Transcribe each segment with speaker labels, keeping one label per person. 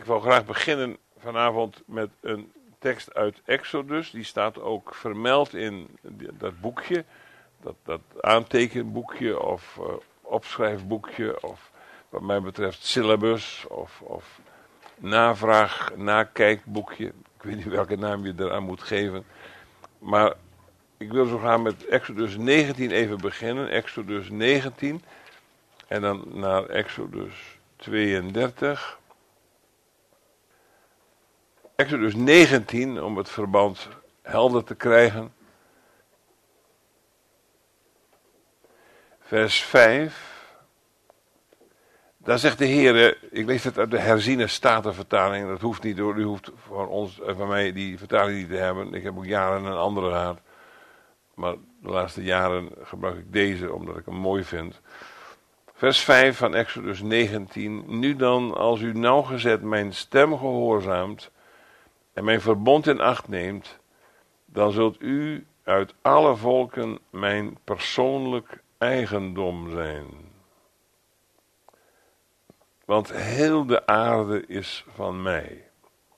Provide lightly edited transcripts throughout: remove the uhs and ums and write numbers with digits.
Speaker 1: wil graag beginnen vanavond met een tekst uit Exodus. Die staat ook vermeld in dat boekje, dat aantekenboekje of opschrijfboekje of wat mij betreft syllabus of nakijkboekje. Ik weet niet welke naam je eraan moet geven. Maar ik wil zo graag met Exodus 19 even beginnen. Exodus 19 en dan naar Exodus 32. Exodus 19, om het verband helder te krijgen. Vers 5. Daar zegt de Heer, ik lees het uit de herziene statenvertaling, dat hoeft niet hoor, u hoeft van ons en van mij die vertaling niet te hebben. Ik heb ook jaren een andere gehad, maar de laatste jaren gebruik ik deze omdat ik hem mooi vind. Vers 5 van Exodus 19. Nu dan, als u nauwgezet mijn stem gehoorzaamt en mijn verbond in acht neemt, dan zult u uit alle volken mijn persoonlijk eigendom zijn. Want heel de aarde is van mij.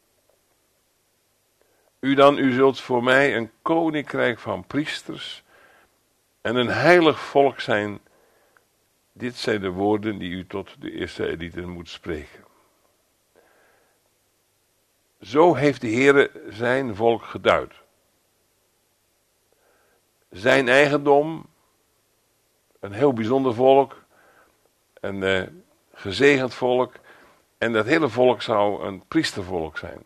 Speaker 1: U zult voor mij een koninkrijk van priesters en een heilig volk zijn. Dit zijn de woorden die u tot de Israëlieten moet spreken. Zo heeft de Heere zijn volk geduid. Zijn eigendom, een heel bijzonder volk, een gezegend volk, en dat hele volk zou een priestervolk zijn.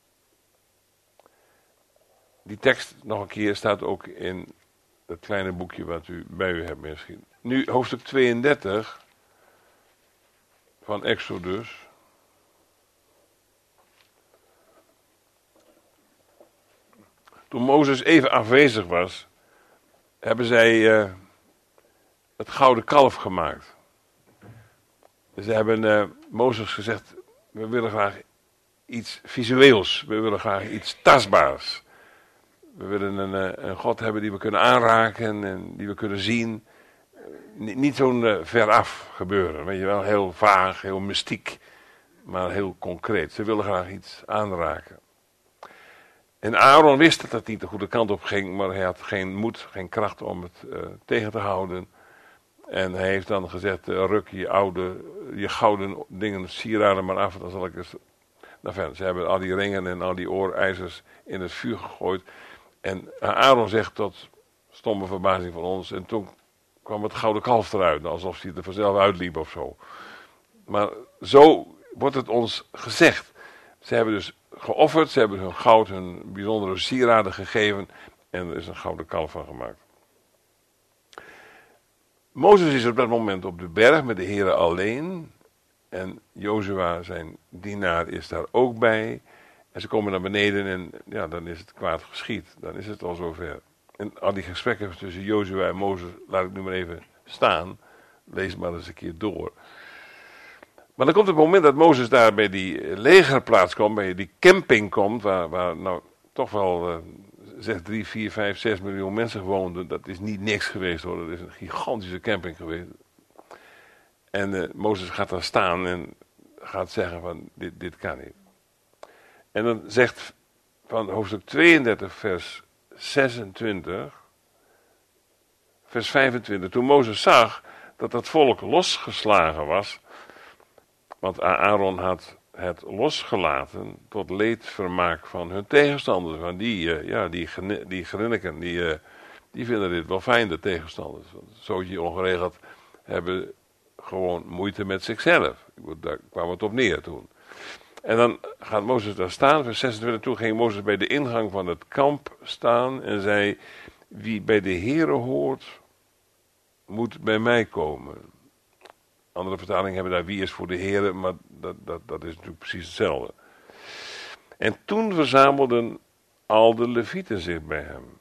Speaker 1: Die tekst, nog een keer, staat ook in het kleine boekje wat u bij u hebt misschien. Nu hoofdstuk 32 van Exodus. Toen Mozes even afwezig was, hebben zij het gouden kalf gemaakt. Ze hebben Mozes gezegd, we willen graag iets visueels, we willen graag iets tastbaars. We willen een God hebben die we kunnen aanraken en die we kunnen zien. Niet zo'n veraf gebeuren, weet je wel, heel vaag, heel mystiek, maar heel concreet. Ze willen graag iets aanraken. En Aaron wist dat het niet de goede kant op ging, maar hij had geen moed, geen kracht om het tegen te houden. En hij heeft dan gezegd, ruk je gouden dingen, sieraden maar af, dan zal ik eens... Nou, ze hebben al die ringen en al die oorijzers in het vuur gegooid. En Aaron zegt tot stomme verbazing van ons, en toen kwam het gouden kalf eruit, alsof hij er vanzelf uitliep of zo. Maar zo wordt het ons gezegd. Ze hebben dus geofferd, ze hebben hun goud, hun bijzondere sieraden gegeven en er is een gouden kalf van gemaakt. Mozes is op dat moment op de berg met de Heere alleen en Jozua, zijn dienaar, is daar ook bij. En ze komen naar beneden en ja, dan is het kwaad geschied, dan is het al zover. En al die gesprekken tussen Jozua en Mozes laat ik nu maar even staan. Lees maar eens een keer door. Maar dan komt het moment dat Mozes daar bij die legerplaats komt, bij die camping komt, waar nou toch wel 3, 4, 5, 6 miljoen mensen woonden. Dat is niet niks geweest hoor, dat is een gigantische camping geweest. En Mozes gaat daar staan en gaat zeggen van dit kan niet. En dan zegt van hoofdstuk 32 vers 26, vers 25, toen Mozes zag dat het volk losgeslagen was, want Aaron had het losgelaten tot leedvermaak van hun tegenstanders. Want die grinniken, die vinden dit wel fijn, de tegenstanders. Zootje ongeregeld hebben gewoon moeite met zichzelf. Daar kwam het op neer toen. En dan gaat Mozes daar staan, vers 26, toen ging Mozes bij de ingang van het kamp staan en zei, wie bij de Heere hoort, moet bij mij komen. Andere vertalingen hebben daar wie is voor de Heere, maar dat is natuurlijk precies hetzelfde. En toen verzamelden al de Levieten zich bij hem.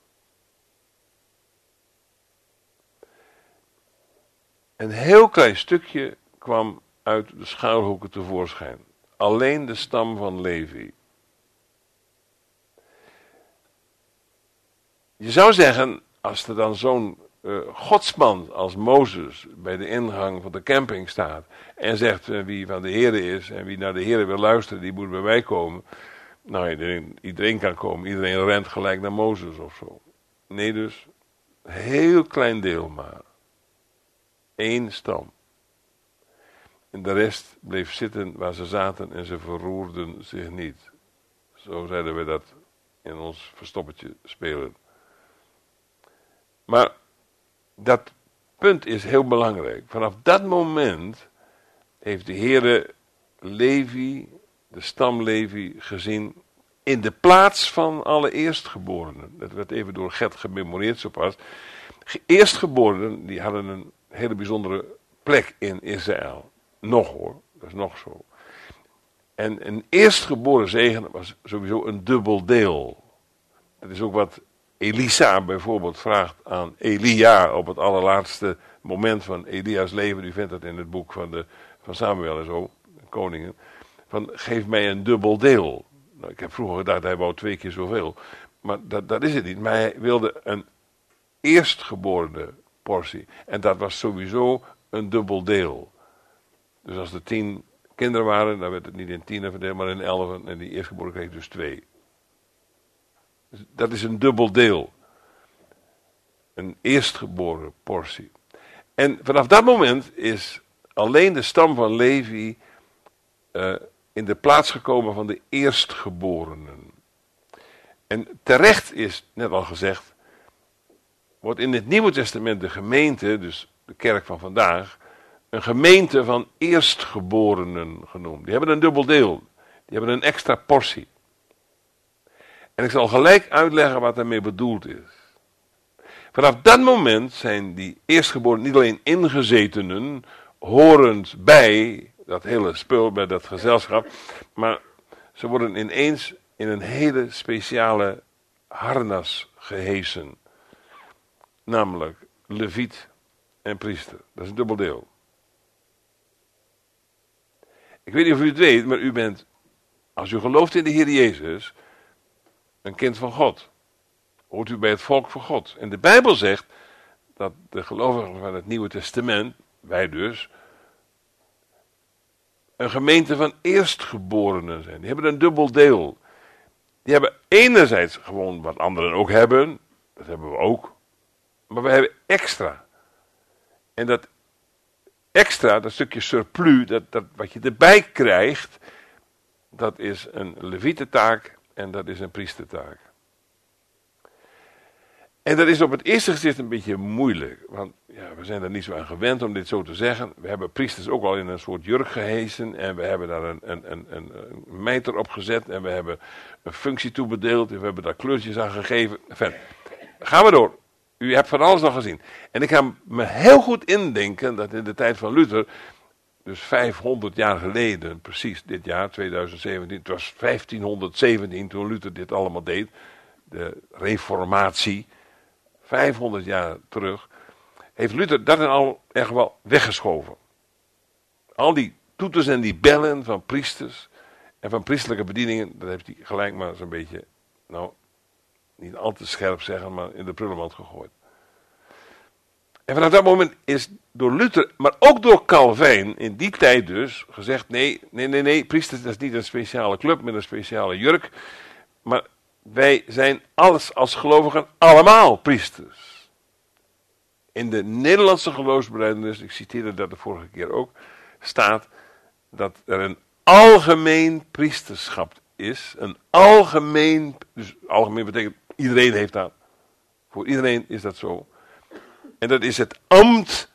Speaker 1: Een heel klein stukje kwam uit de schuilhoeken tevoorschijn. Alleen de stam van Levi. Je zou zeggen, als er dan zo'n godsman als Mozes bij de ingang van de camping staat en zegt wie van de Here is en wie naar de Here wil luisteren, die moet bij mij komen. Nou, iedereen kan komen, iedereen rent gelijk naar Mozes of zo. Nee, dus een heel klein deel maar. 1 stam. En de rest bleef zitten waar ze zaten en ze verroerden zich niet. Zo zeiden we dat in ons verstoppertje spelen. Maar dat punt is heel belangrijk. Vanaf dat moment heeft de Heere Levi, de stam Levi, gezien in de plaats van alle eerstgeborenen. Dat werd even door Gert gememoreerd zo pas. Eerstgeborenen, die hadden een hele bijzondere plek in Israël. Nog hoor, dat is nog zo. En een eerstgeboren zegen was sowieso een dubbel deel. Dat is ook wat Elisa bijvoorbeeld vraagt aan Elia op het allerlaatste moment van Elia's leven. U vindt dat in het boek van Samuel en zo, de koningen. Van geef mij een dubbel deel. Nou, ik heb vroeger gedacht hij wou 2 keer zoveel. Maar dat is het niet. Maar hij wilde een eerstgeborene portie. En dat was sowieso een dubbel deel. Dus als er 10 kinderen waren, dan werd het niet in 10 verdeeld, maar in 11. En die eerstgeboren kreeg dus 2. Dus dat is een dubbel deel. Een eerstgeboren portie. En vanaf dat moment is alleen de stam van Levi in de plaats gekomen van de eerstgeborenen. En terecht is, net al gezegd, wordt in het Nieuwe Testament de gemeente, dus de kerk van vandaag, een gemeente van eerstgeborenen genoemd. Die hebben een dubbel deel. Die hebben een extra portie. En ik zal gelijk uitleggen wat daarmee bedoeld is. Vanaf dat moment zijn die eerstgeborenen niet alleen ingezetenen, horend bij dat hele spul, bij dat gezelschap, maar ze worden ineens in een hele speciale harnas gehesen. Namelijk leviet en priester. Dat is een dubbel deel. Ik weet niet of u het weet, maar u bent, als u gelooft in de Heer Jezus, een kind van God. Hoort u bij het volk van God. En de Bijbel zegt dat de gelovigen van het Nieuwe Testament, wij dus, een gemeente van eerstgeborenen zijn. Die hebben een dubbel deel. Die hebben enerzijds gewoon wat anderen ook hebben, dat hebben we ook, maar we hebben extra. En dat extra, dat stukje surplus, dat wat je erbij krijgt, dat is een levietentaak en dat is een priestertaak. En dat is op het eerste gezicht een beetje moeilijk, want ja, we zijn er niet zo aan gewend om dit zo te zeggen. We hebben priesters ook al in een soort jurk gehesen en we hebben daar een mijter op gezet en we hebben een functie toebedeeld en we hebben daar kleurtjes aan gegeven. Enfin, gaan we door. U hebt van alles nog gezien. En ik ga me heel goed indenken dat in de tijd van Luther, dus 500 jaar geleden, precies dit jaar, 2017, het was 1517 toen Luther dit allemaal deed, de reformatie, 500 jaar terug, heeft Luther dat en al echt wel weggeschoven. Al die toeters en die bellen van priesters en van priestelijke bedieningen, dat heeft hij gelijk maar zo'n beetje, nou, niet al te scherp zeggen, maar in de prullenmand gegooid. En vanaf dat moment is door Luther, maar ook door Calvijn, in die tijd dus, gezegd, nee, priesters, dat is niet een speciale club met een speciale jurk, maar wij zijn alles als gelovigen allemaal priesters. In de Nederlandse geloofsbelijdenis, ik citeerde dat de vorige keer ook, staat dat er een algemeen priesterschap is. Een algemeen, dus algemeen betekent iedereen heeft dat. Voor iedereen is dat zo. En dat is het ambt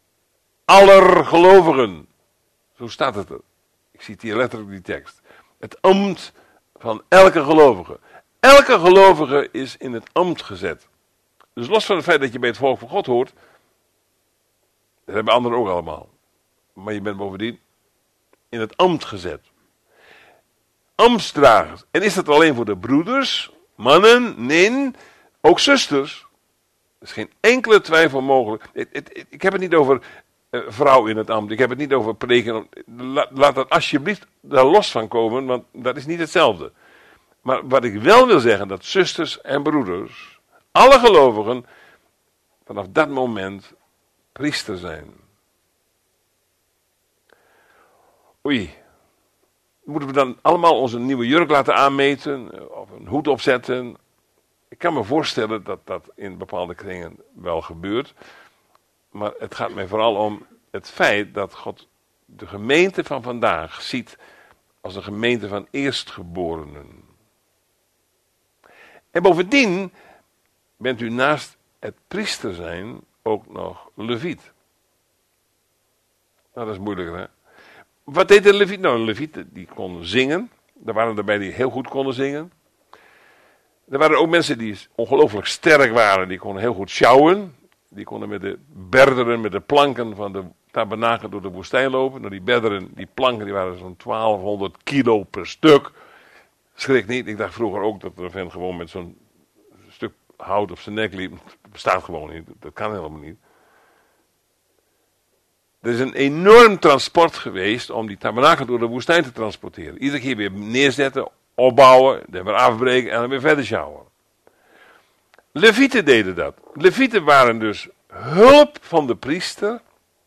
Speaker 1: aller gelovigen. Zo staat het er. Ik citeer letterlijk die tekst. Het ambt van elke gelovige. Elke gelovige is in het ambt gezet. Dus los van het feit dat je bij het volk van God hoort, dat hebben anderen ook allemaal. Maar je bent bovendien in het ambt gezet. Ambtsdragers. En is dat alleen voor de broeders, mannen? Nee, ook zusters. Er is geen enkele twijfel mogelijk. Ik heb het niet over vrouw in het ambt. Ik heb het niet over preken. Laat dat alsjeblieft daar los van komen, want dat is niet hetzelfde. Maar wat ik wel wil zeggen, dat zusters en broeders, alle gelovigen, vanaf dat moment priester zijn. Oei, moeten we dan allemaal onze nieuwe jurk laten aanmeten of een hoed opzetten? Ik kan me voorstellen dat dat in bepaalde kringen wel gebeurt. Maar het gaat mij vooral om het feit dat God de gemeente van vandaag ziet als een gemeente van eerstgeborenen. En bovendien bent u naast het priester zijn ook nog leviet. Nou, dat is moeilijker, hè? Wat deed de leviet? Nou, de levieten die konden zingen. Er waren erbij die heel goed konden zingen. Er waren ook mensen die ongelooflijk sterk waren. Die konden heel goed sjouwen. Die konden met de berderen, met de planken van de tabernakel door de woestijn lopen. Nou, die berderen, die planken, die waren zo'n 1200 kilo per stuk. Schrik niet. Ik dacht vroeger ook dat er een vent gewoon met zo'n stuk hout op zijn nek liep. Dat bestaat gewoon niet. Dat kan helemaal niet. Er is een enorm transport geweest om die tabernakel door de woestijn te transporteren. Iedere keer weer neerzetten, opbouwen, dan weer afbreken en dan weer verder sjouwen. Levieten deden dat. Levieten waren dus hulp van de priester.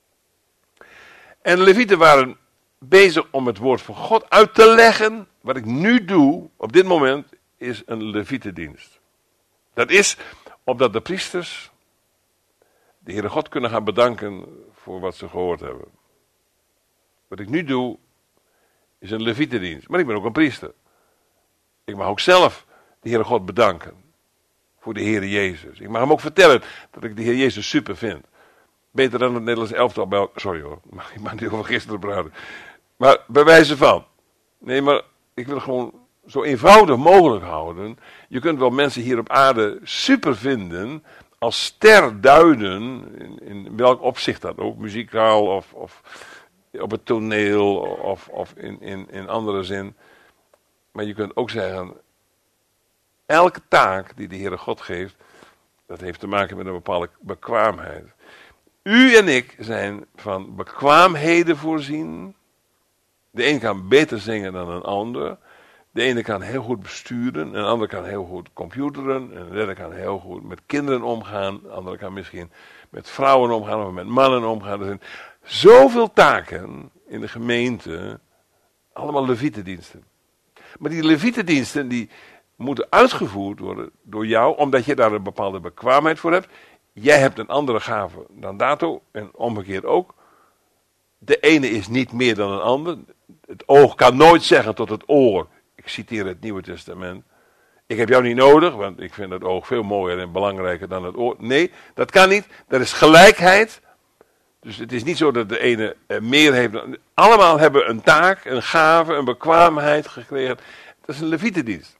Speaker 1: En de levieten waren bezig om het woord van God uit te leggen. Wat ik nu doe, op dit moment, is een levietendienst. Dat is opdat de priesters de Heere God kunnen gaan bedanken voor wat ze gehoord hebben. Wat ik nu doe, is een levietendienst. Maar ik ben ook een priester. Ik mag ook zelf de Heere God bedanken voor de Heere Jezus. Ik mag hem ook vertellen dat ik de Heer Jezus super vind. Beter dan het Nederlands elftal bij elkaar. Sorry hoor, ik mag niet over gisteren praten. Maar bij wijze van. Nee, maar ik wil het gewoon zo eenvoudig mogelijk houden. Je kunt wel mensen hier op aarde super vinden, als ster duiden, in welk opzicht dat ook, muzikaal of op het toneel of in andere zin. Maar je kunt ook zeggen, elke taak die de Heere God geeft, dat heeft te maken met een bepaalde bekwaamheid. U en ik zijn van bekwaamheden voorzien. De een kan beter zingen dan een ander. De ene kan heel goed besturen, een ander kan heel goed computeren, en de derde kan heel goed met kinderen omgaan, de andere kan misschien met vrouwen omgaan of met mannen omgaan. Er zijn zoveel taken in de gemeente, allemaal levietendiensten. Maar die levietendiensten die moeten uitgevoerd worden door jou, omdat je daar een bepaalde bekwaamheid voor hebt. Jij hebt een andere gave dan dato en omgekeerd ook. De ene is niet meer dan een ander. Het oog kan nooit zeggen tot het oor. Ik citeer het Nieuwe Testament. Ik heb jou niet nodig, want ik vind het oog veel mooier en belangrijker dan het oor. Nee, dat kan niet. Dat is gelijkheid. Dus het is niet zo dat de ene meer heeft. Allemaal hebben een taak, een gave, een bekwaamheid gekregen. Dat is een levietendienst.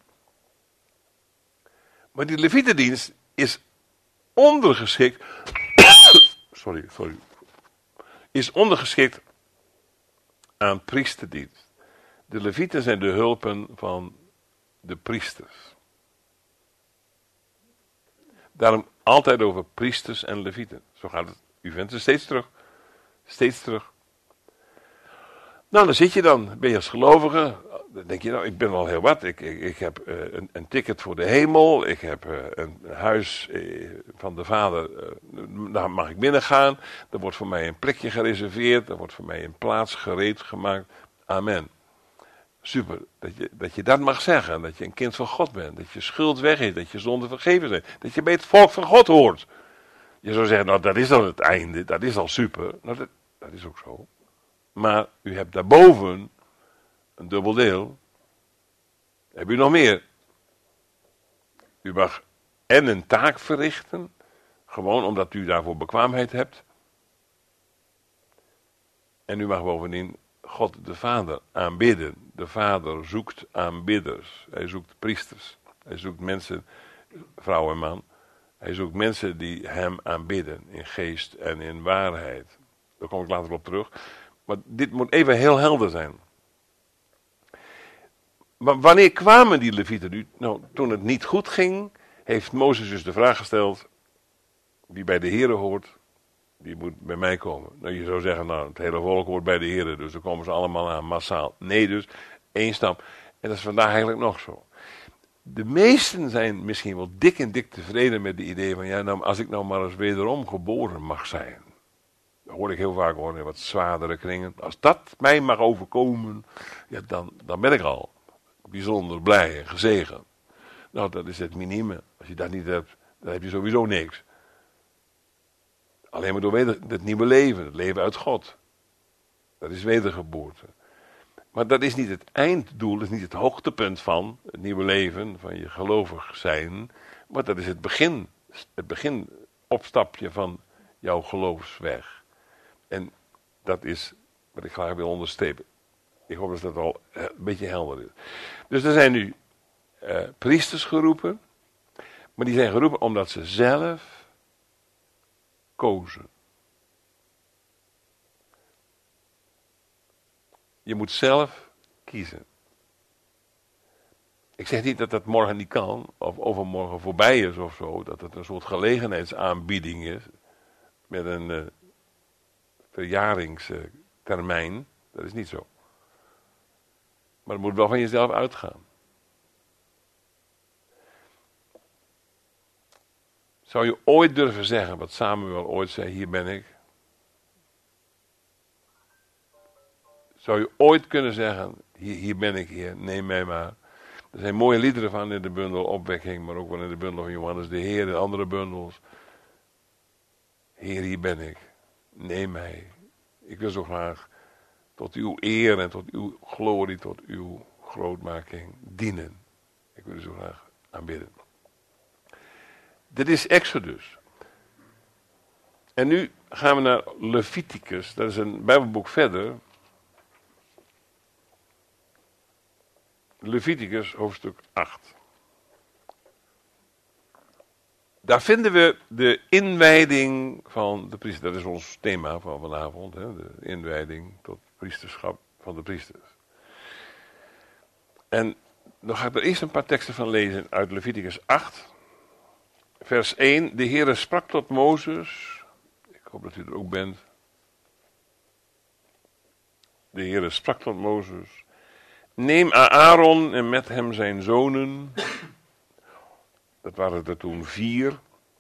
Speaker 1: Maar die levietendienst is ondergeschikt. sorry. Is ondergeschikt aan priesterdienst. De levieten zijn de hulpen van de priesters. Daarom altijd over priesters en levieten. Zo gaat het. U vindt het steeds terug. Steeds terug. Nou, dan zit je dan. Ben je als gelovige. Dan denk je, nou, ik ben wel heel wat. Ik heb een ticket voor de hemel. Ik heb een huis van de Vader. Daar mag ik binnen gaan. Er wordt voor mij een plekje gereserveerd. Er wordt voor mij een plaats gereed gemaakt. Amen. Super, dat je dat mag zeggen. Dat je een kind van God bent. Dat je schuld weg is. Dat je zonde vergeven zijn. Dat je bij het volk van God hoort. Je zou zeggen, nou dat is al het einde. Dat is al super. Nou, dat is ook zo. Maar u hebt daarboven een dubbel deel. Heb u nog meer? U mag en een taak verrichten. Gewoon omdat u daarvoor bekwaamheid hebt. En u mag bovendien God de Vader aanbidden. De Vader zoekt aanbidders. Hij zoekt priesters. Hij zoekt mensen, vrouw en man. Hij zoekt mensen die hem aanbidden. In geest en in waarheid. Daar kom ik later op terug. Maar dit moet even heel helder zijn. Maar wanneer kwamen die levieten nu? Nou, toen het niet goed ging, heeft Mozes dus de vraag gesteld. Wie bij de Here hoort, die moet bij mij komen. Nou, je zou zeggen, nou, het hele volk hoort bij de Here, dus dan komen ze allemaal aan, massaal. Nee dus, één stam. En dat is vandaag eigenlijk nog zo. De meesten zijn misschien wel dik en dik tevreden met het idee van, ja, nou, als ik nou maar eens wederom geboren mag zijn. Dat hoor ik heel vaak hoor, in wat zwaardere kringen. Als dat mij mag overkomen, ja, dan ben ik al bijzonder blij en gezegend. Nou, dat is het minime. Als je dat niet hebt, dan heb je sowieso niks. Alleen maar door het nieuwe leven, het leven uit God. Dat is wedergeboorte. Maar dat is niet het einddoel, dat is niet het hoogtepunt van het nieuwe leven, van je gelovig zijn. Maar dat is het beginopstapje van jouw geloofsweg. En dat is wat ik graag wil onderstrepen. Ik hoop dat dat al een beetje helder is. Dus er zijn nu priesters geroepen. Maar die zijn geroepen omdat ze zelf kozen. Je moet zelf kiezen. Ik zeg niet dat dat morgen niet kan, of overmorgen voorbij is of zo, dat het een soort gelegenheidsaanbieding is, met een verjaringstermijn. Dat is niet zo. Maar het moet wel van jezelf uitgaan. Zou je ooit durven zeggen, wat Samuel ooit zei, hier ben ik? Zou je ooit kunnen zeggen, hier ben ik, Heer, neem mij maar. Er zijn mooie liederen van in de bundel Opwekking, maar ook wel in de bundel van Johannes de Heer en andere bundels. Heer, hier ben ik, neem mij. Ik wil zo graag tot uw eer en tot uw glorie, tot uw grootmaking dienen. Ik wil u zo graag aanbidden. Dit is Exodus. En nu gaan we naar Leviticus, dat is een Bijbelboek verder. Leviticus hoofdstuk 8. Daar vinden we de inwijding van de priester. Dat is ons thema van vanavond. Hè? De inwijding tot priesterschap van de priesters. En dan ga ik er eerst een paar teksten van lezen uit Leviticus 8. Vers 1. De Heere sprak tot Mozes. Ik hoop dat u er ook bent. De Heere sprak tot Mozes. Neem Aaron en met hem zijn zonen. Dat waren er toen 4.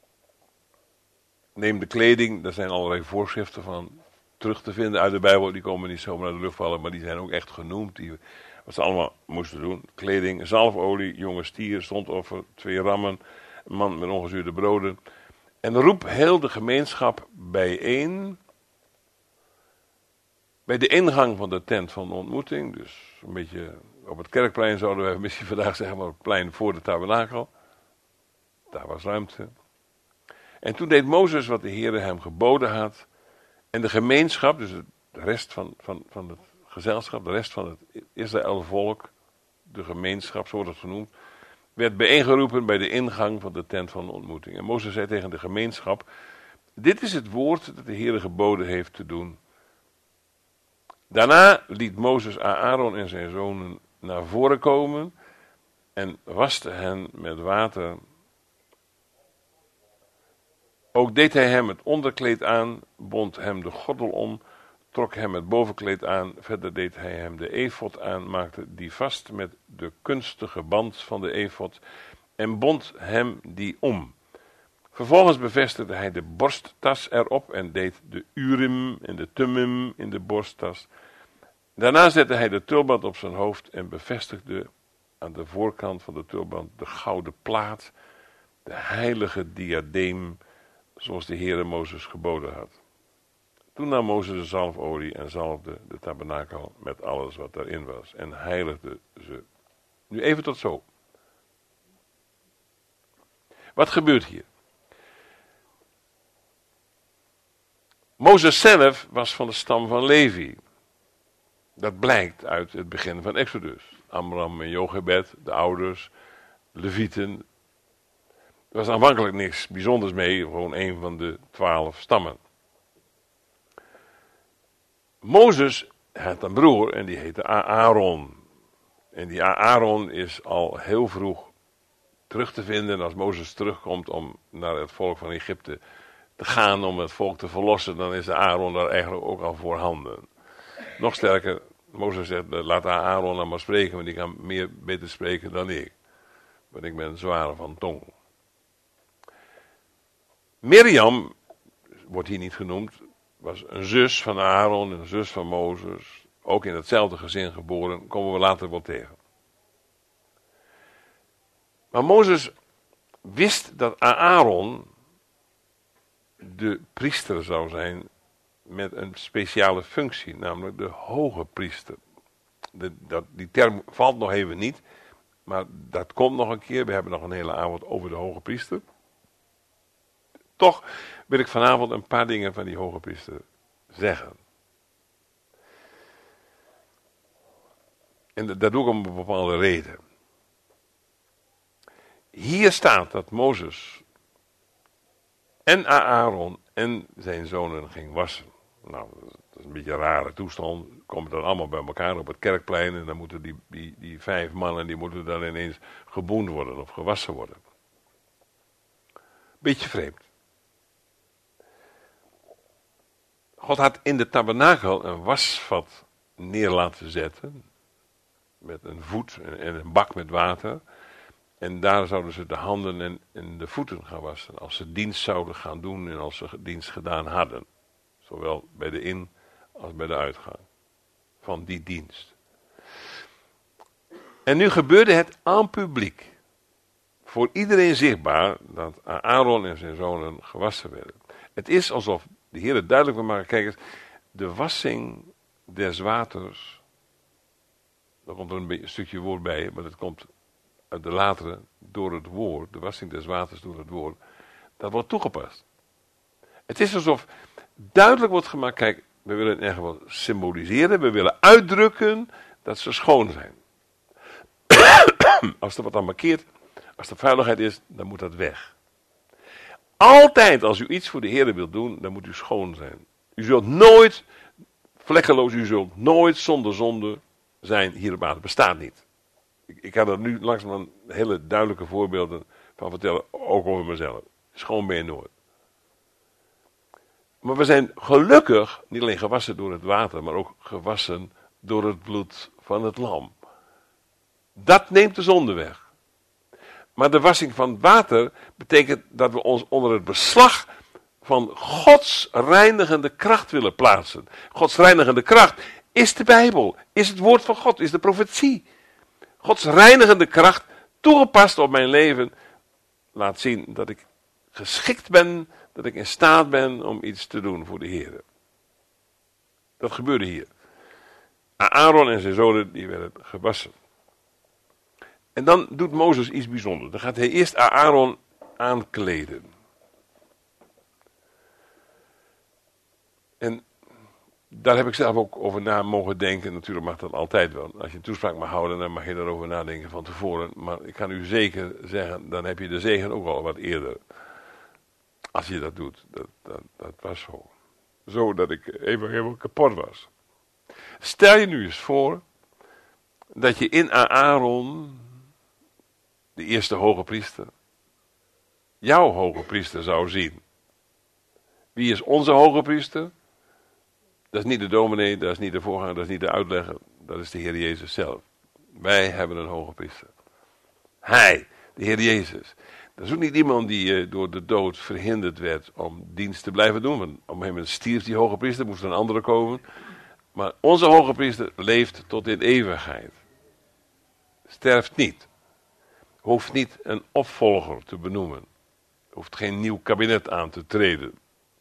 Speaker 1: Neem de kleding, daar zijn allerlei voorschriften van terug te vinden uit de Bijbel. Die komen niet zomaar naar de lucht vallen, maar die zijn ook echt genoemd. Wat ze allemaal moesten doen. Kleding, zalfolie, jonge stier, stondoffer, 2 rammen, een man met ongezuurde broden. En roep heel de gemeenschap bijeen. Bij de ingang van de tent van de ontmoeting, dus een beetje op het kerkplein zouden we misschien vandaag zeggen, maar op het plein voor de tabernakel. Daar was ruimte. En toen deed Mozes wat de Heere hem geboden had. En de gemeenschap, dus de rest van het gezelschap, de rest van het Israëlvolk, de gemeenschap, zo wordt het genoemd, werd bijeengeroepen bij de ingang van de tent van de ontmoeting. En Mozes zei tegen de gemeenschap, dit is het woord dat de Heere geboden heeft te doen. Daarna liet Mozes Aaron en zijn zonen naar voren komen en waste hen met water. Ook deed hij hem het onderkleed aan, bond hem de gordel om, trok hem het bovenkleed aan. Verder deed hij hem de efod aan, maakte die vast met de kunstige band van de efod en bond hem die om. Vervolgens bevestigde hij de borsttas erop en deed de Urim en de Thummim in de borsttas. Daarna zette hij de tulband op zijn hoofd en bevestigde aan de voorkant van de tulband de gouden plaat, de heilige diadeem, zoals de Heere Mozes geboden had. Toen nam Mozes de zalfolie en zalfde de tabernakel met alles wat daarin was en heiligde ze. Nu even tot zo. Wat gebeurt hier? Mozes zelf was van de stam van Levi. Dat blijkt uit het begin van Exodus. Amram en Jochebed, de ouders, Levieten. Er was aanvankelijk niks bijzonders mee, gewoon een van de 12 stammen. Mozes had een broer en die heette Aaron. En die Aaron is al heel vroeg terug te vinden. En als Mozes terugkomt om naar het volk van Egypte te gaan, om het volk te verlossen, dan is de Aaron daar eigenlijk ook al voorhanden. Nog sterker, Mozes zegt, laat Aaron dan maar spreken, want die kan beter spreken dan ik. want ik ben zwaar van tong. Mirjam, wordt hier niet genoemd, was een zus van Aaron en een zus van Mozes. Ook in hetzelfde gezin geboren, komen we later wel tegen. Maar Mozes wist dat Aaron de priester zou zijn met een speciale functie, namelijk de hoge priester. Die term valt nog even niet, maar dat komt nog een keer. We hebben nog een hele avond over de hoge priester. Toch wil ik vanavond een paar dingen van die hoge priester zeggen. En dat doe ik om een bepaalde reden. Hier staat dat Mozes en Aaron en zijn zonen ging wassen. Nou, dat is een beetje een rare toestand. Komen dan allemaal bij elkaar op het kerkplein en dan moeten die 5 mannen, die moeten dan ineens geboend worden of gewassen worden. Beetje vreemd. God had in de tabernakel een wasvat neer laten zetten. Met een voet en een bak met water. En daar zouden ze de handen en de voeten gaan wassen. Als ze dienst zouden gaan doen en als ze dienst gedaan hadden. Zowel bij de in- als bij de uitgang. Van die dienst. En nu gebeurde het aan publiek. Voor iedereen zichtbaar dat Aaron en zijn zonen gewassen werden. Het is alsof de Heer het duidelijk wil maken. Kijk eens, de wassing des waters. Daar komt er een stukje woord bij, maar dat komt uit de latere door het woord. De wassing des waters door het woord. Dat wordt toegepast. Het is alsof duidelijk wordt gemaakt. Kijk, we willen het ergens wat symboliseren. We willen uitdrukken dat ze schoon zijn. Als er wat aan markeert, als er vuiligheid is, dan moet dat weg. Altijd als u iets voor de Heer wilt doen, dan moet u schoon zijn. U zult nooit vlekkeloos, u zult nooit zonder zonde zijn hier op aarde. Bestaat niet. Ik kan er nu langzaam hele duidelijke voorbeelden van vertellen, ook over mezelf. Schoon ben je nooit. Maar we zijn gelukkig niet alleen gewassen door het water, maar ook gewassen door het bloed van het lam. Dat neemt de zonde weg. Maar de wassing van water betekent dat we ons onder het beslag van Gods reinigende kracht willen plaatsen. Gods reinigende kracht is de Bijbel, is het woord van God, is de profetie. Gods reinigende kracht, toegepast op mijn leven, laat zien dat ik geschikt ben, dat ik in staat ben om iets te doen voor de Heer. Dat gebeurde hier. Aaron en zijn zonen, die werden gewassen. En dan doet Mozes iets bijzonders. Dan gaat hij eerst Aaron aankleden. En daar heb ik zelf ook over na mogen denken. Natuurlijk mag dat altijd wel. Als je een toespraak mag houden, dan mag je daarover nadenken van tevoren. Maar ik kan u zeker zeggen, dan heb je de zegen ook al wat eerder. Als je dat doet. Dat was zo. Zo dat ik even helemaal kapot was. Stel je nu eens voor dat je in Aaron, de eerste hoge priester, jouw hoge priester zou zien. Wie is onze hoge priester? Dat is niet de dominee, dat is niet de voorganger, dat is niet de uitlegger. Dat is de Heer Jezus zelf. Wij hebben een hoge priester. Hij, de Heer Jezus. Dat is ook niet iemand die door de dood verhinderd werd om dienst te blijven doen. Want op een gegeven moment stierf die hoge priester, moest er een andere komen. Maar onze hoge priester leeft tot in eeuwigheid. Sterft niet. Hoeft niet een opvolger te benoemen. Hoeft geen nieuw kabinet aan te treden.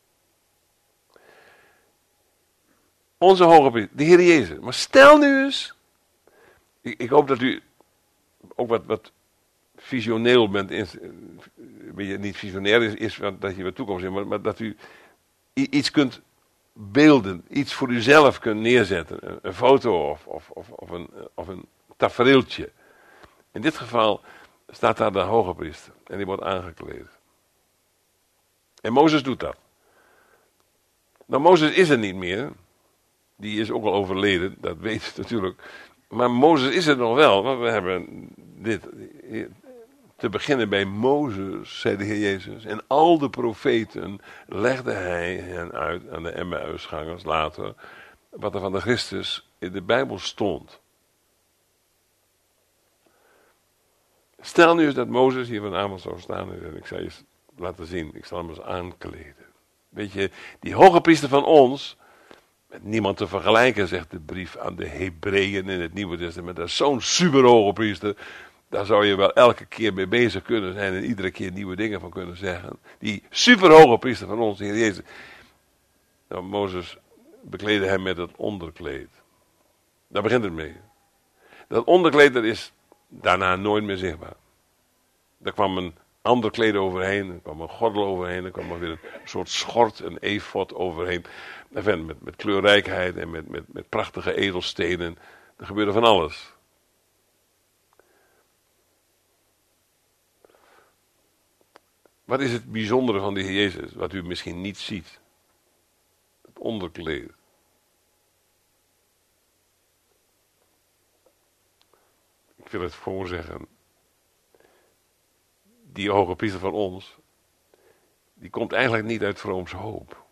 Speaker 1: Onze hoge priester, de Heer Jezus. Maar stel nu eens, ik hoop dat u ook wat visioneel bent, niet visionair is dat je wat toekomst in, maar dat u iets kunt beelden, iets voor uzelf kunt neerzetten. Een foto of een tafereeltje. In dit geval staat daar de hoge priester en die wordt aangekleed. En Mozes doet dat. Nou, Mozes is er niet meer. Die is ook al overleden, dat weet je natuurlijk. Maar Mozes is er nog wel, want we hebben dit. Te beginnen bij Mozes, zei de Heer Jezus. En al de profeten legde hij hen uit aan de Emmausgangers later. Wat er van de Christus in de Bijbel stond. Stel nu eens dat Mozes hier vanavond zou staan en ik zou je laten zien, ik zal hem eens aankleden. Weet je, die hoge priester van ons, met niemand te vergelijken, zegt de brief aan de Hebreeën in het Nieuwe Testament. Dat is zo'n superhoge priester. Daar zou je wel elke keer mee bezig kunnen zijn en iedere keer nieuwe dingen van kunnen zeggen. Die superhoge priester van ons, de Heer Jezus. Nou, Mozes bekleedde hem met het onderkleed. Daar begint het mee. Dat onderkleed, dat is daarna nooit meer zichtbaar. Daar kwam een ander kleed overheen, er kwam een gordel overheen, er kwam weer een soort schort, een efod overheen. Met kleurrijkheid en met prachtige edelstenen. Er gebeurde van alles. Wat is het bijzondere van de Heer Jezus, wat u misschien niet ziet? Het onderkleed. Ik wil het voorzeggen. Die hoge priester van ons, die komt eigenlijk niet uit vrooms hoop.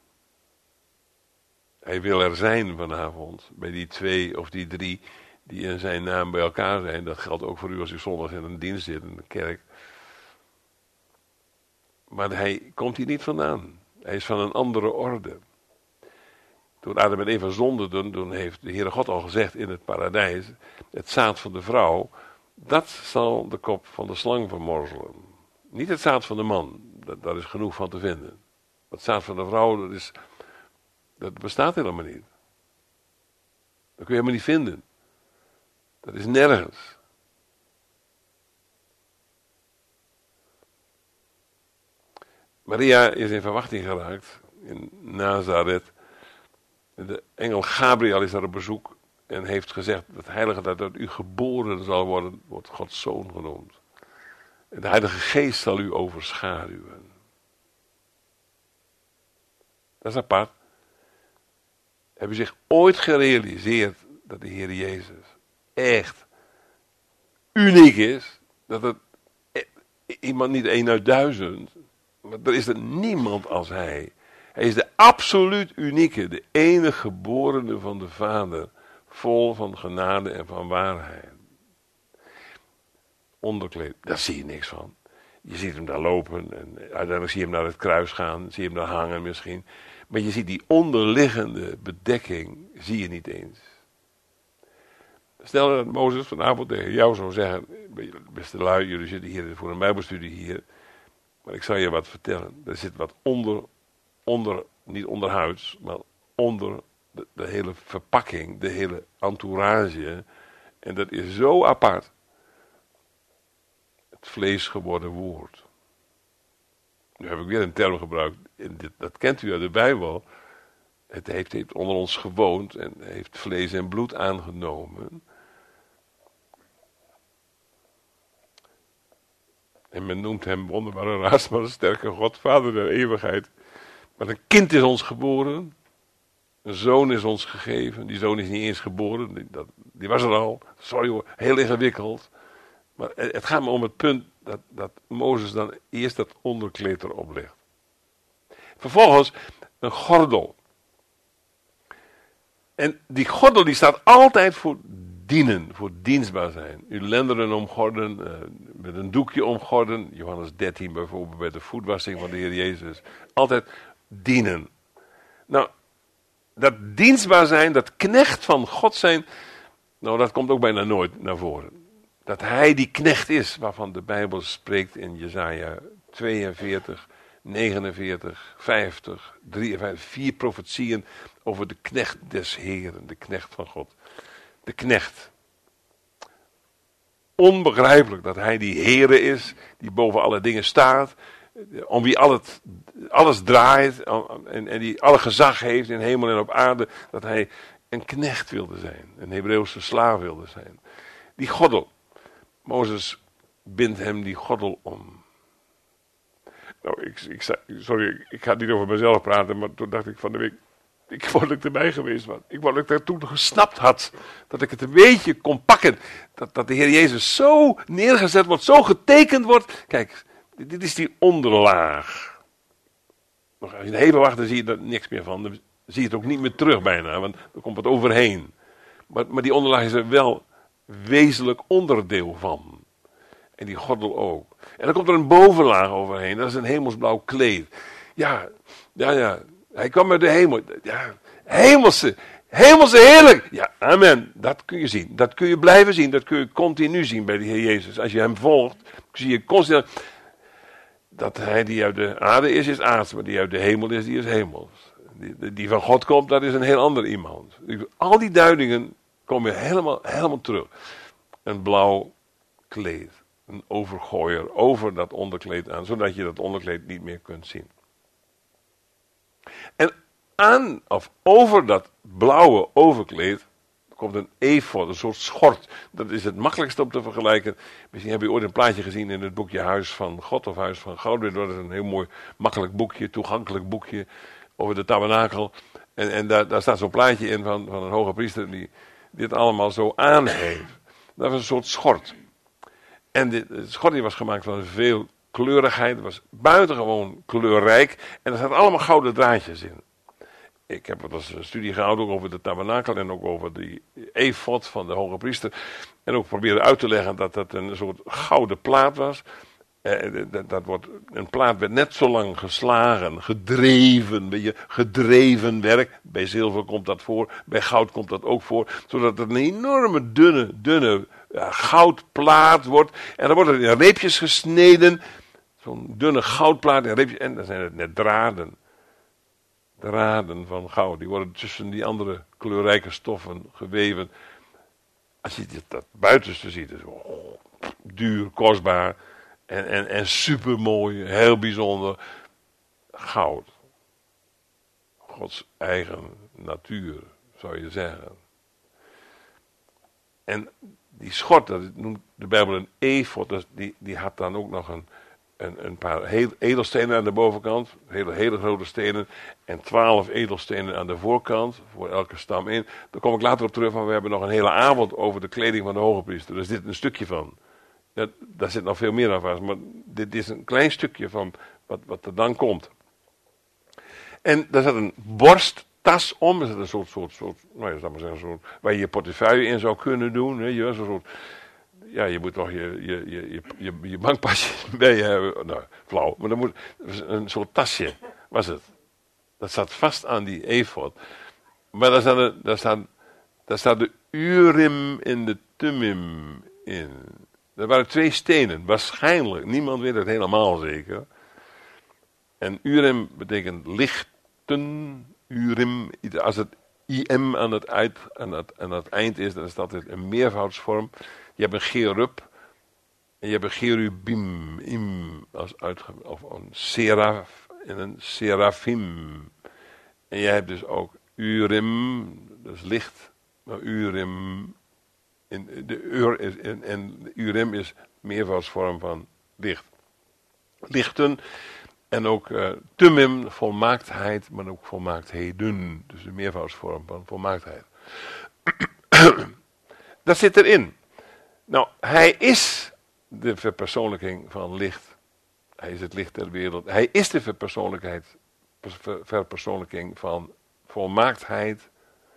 Speaker 1: Hij wil er zijn vanavond, bij die 2 of die 3 die in zijn naam bij elkaar zijn. Dat geldt ook voor u als u zondag in een dienst zit in de kerk. Maar hij komt hier niet vandaan. Hij is van een andere orde. Toen Adam en Eva zondigden, toen heeft de Heere God al gezegd in het paradijs, het zaad van de vrouw, dat zal de kop van de slang vermorzelen. Niet het zaad van de man, daar is genoeg van te vinden. Het zaad van de vrouw, dat bestaat helemaal niet. Dat kun je helemaal niet vinden. Dat is nergens. Maria is in verwachting geraakt in Nazareth. De engel Gabriel is daar op bezoek en heeft gezegd: het heilige dat uit u geboren zal worden, wordt Gods zoon genoemd. En de Heilige Geest zal u overschaduwen. Dat is apart. Heb u zich ooit gerealiseerd dat de Heer Jezus echt uniek is? Dat het iemand niet 1 uit 1000, maar er is er niemand als hij. Hij is de absoluut unieke, de enige geborene van de Vader, vol van genade en van waarheid. Onderkleed, daar zie je niks van. Je ziet hem daar lopen en uiteindelijk zie je hem naar het kruis gaan, zie je hem daar hangen misschien. Maar je ziet die onderliggende bedekking, zie je niet eens. Stel dat Mozes vanavond tegen jou zou zeggen: beste lui, jullie zitten hier voor een bijbelstudie hier, maar ik zal je wat vertellen. Er zit wat onder niet onderhuids, maar onder de hele verpakking, de hele entourage. En dat is zo apart. Het vlees geworden woord. Nu heb ik weer een term gebruikt, dat kent u uit de Bijbel. Het heeft onder ons gewoond en heeft vlees en bloed aangenomen. En men noemt hem wonderbare raas, maar een sterke God, Vader der eeuwigheid. Maar een kind is ons geboren, een zoon is ons gegeven. Die zoon is niet eens geboren, die was er al. Sorry hoor, heel ingewikkeld. Maar het gaat me om het punt dat Mozes dan eerst dat onderkleed erop legt. Vervolgens een gordel. En die gordel die staat altijd voor dienen, voor dienstbaar zijn. Uw lendenen omgorden, met een doekje omgorden. Johannes 13 bijvoorbeeld bij de voetwassing van de Heer Jezus. Altijd dienen. Nou, dat dienstbaar zijn, dat knecht van God zijn, nou dat komt ook bijna nooit naar voren. Dat hij die knecht is, waarvan de Bijbel spreekt in Jesaja 42, 49, 50, 53, 4 profetieën over de knecht des Heeren, de knecht van God. De knecht. Onbegrijpelijk dat hij die Heere is, die boven alle dingen staat, om wie alles draait en die alle gezag heeft in hemel en op aarde, dat hij een knecht wilde zijn, een Hebreeuwse slaaf wilde zijn. Die gordel. Mozes bindt hem die gordel om. Nou, ik ga niet over mezelf praten, maar toen dacht ik van de week, ik wou dat ik erbij geweest was. Ik wou dat ik dat toen gesnapt had. Dat ik het een beetje kon pakken. Dat de Heer Jezus zo neergezet wordt, zo getekend wordt. Kijk, dit is die onderlaag. Nog als je even wacht, dan zie je er niks meer van. Dan zie je het ook niet meer terug bijna, want er komt wat overheen. Maar die onderlaag is er wel wezenlijk onderdeel van.
Speaker 2: En die gordel ook. En dan komt er een bovenlaag overheen. Dat is een hemelsblauw kleed. Ja. Hij kwam uit de hemel. Ja, hemelse heerlijk. Ja, amen. Dat kun je zien. Dat kun je blijven zien. Dat kun je continu zien bij de Heer Jezus. Als je hem volgt, zie je constant dat hij die uit de aarde is aards. Maar die uit de hemel is, die is hemels. Die van God komt, dat is een heel ander iemand. Al die duidingen komen helemaal terug. Een blauw kleed. Een overgooier over dat onderkleed aan. Zodat je dat onderkleed niet meer kunt zien. En aan of over dat blauwe overkleed komt een efod, een soort schort. Dat is het makkelijkste om te vergelijken. Misschien heb je ooit een plaatje gezien in het boekje Huis van God of Huis van Goud. Dat is een heel mooi, makkelijk boekje, toegankelijk boekje over de tabernakel. En daar staat zo'n plaatje in van een hoge priester die dit allemaal zo aan heeft. Dat was een soort schort. En de schort die was gemaakt van veel kleurigheid. Het was buitengewoon kleurrijk. En er zaten allemaal gouden draadjes in. Ik heb wat als studie gehouden ook over de tabernakel en ook over die efod van de hoge priester. En ook proberen uit te leggen dat dat een soort gouden plaat was. Een plaat werd net zo lang geslagen, gedreven, weet je, gedreven werk. Bij zilver komt dat voor, bij goud komt dat ook voor. Zodat het een enorme dunne goudplaat wordt. En dan wordt het in reepjes gesneden. Zo'n dunne goudplaat in reepjes. En dan zijn het net draden. Draden van goud. Die worden tussen die andere kleurrijke stoffen geweven. Als je dat buitenste ziet, is het duur, kostbaar. En supermooi, heel bijzonder. Goud. Gods eigen natuur, zou je zeggen. En die schort, dat noemt de Bijbel een efod, die had dan ook nog een paar edelstenen aan de bovenkant. Hele grote stenen. En 12 edelstenen aan de voorkant. Voor elke stam in. Daar kom ik later op terug, want we hebben nog een hele avond over de kleding van de hoge priester. Dus dit is een stukje van. Daar zit nog veel meer aan vast. Maar dit is een klein stukje van wat er dan komt. En daar zat een borsttas om. Er zat een soort nou ja, zal maar zeggen, soort waar je portefeuille in zou kunnen doen. Weet je wel, zo'n soort. Ja, je moet toch je bankpasje bij je hebben. Nou, flauw. Maar dan moet een soort tasje, was het. Dat zat vast aan die efod. Maar daar staat de Urim en de Thummim in. Er waren 2 stenen, waarschijnlijk. Niemand weet het helemaal zeker. En Urim betekent lichten. Urim, als het im aan het eind is, dan is dat een meervoudsvorm. Je hebt een cherub en je hebt een cherubim, of een seraf en een serafim. En je hebt dus ook Urim, dat is licht, maar Urim, en Urim is meervoudsvorm van licht. Lichten en ook Thummim, volmaaktheid, maar ook volmaaktheden, dus de meervoudsvorm van volmaaktheid. Dat zit erin. Nou, hij is de verpersoonlijking van licht. Hij is het licht der wereld. Hij is de verpersoonlijking van volmaaktheid.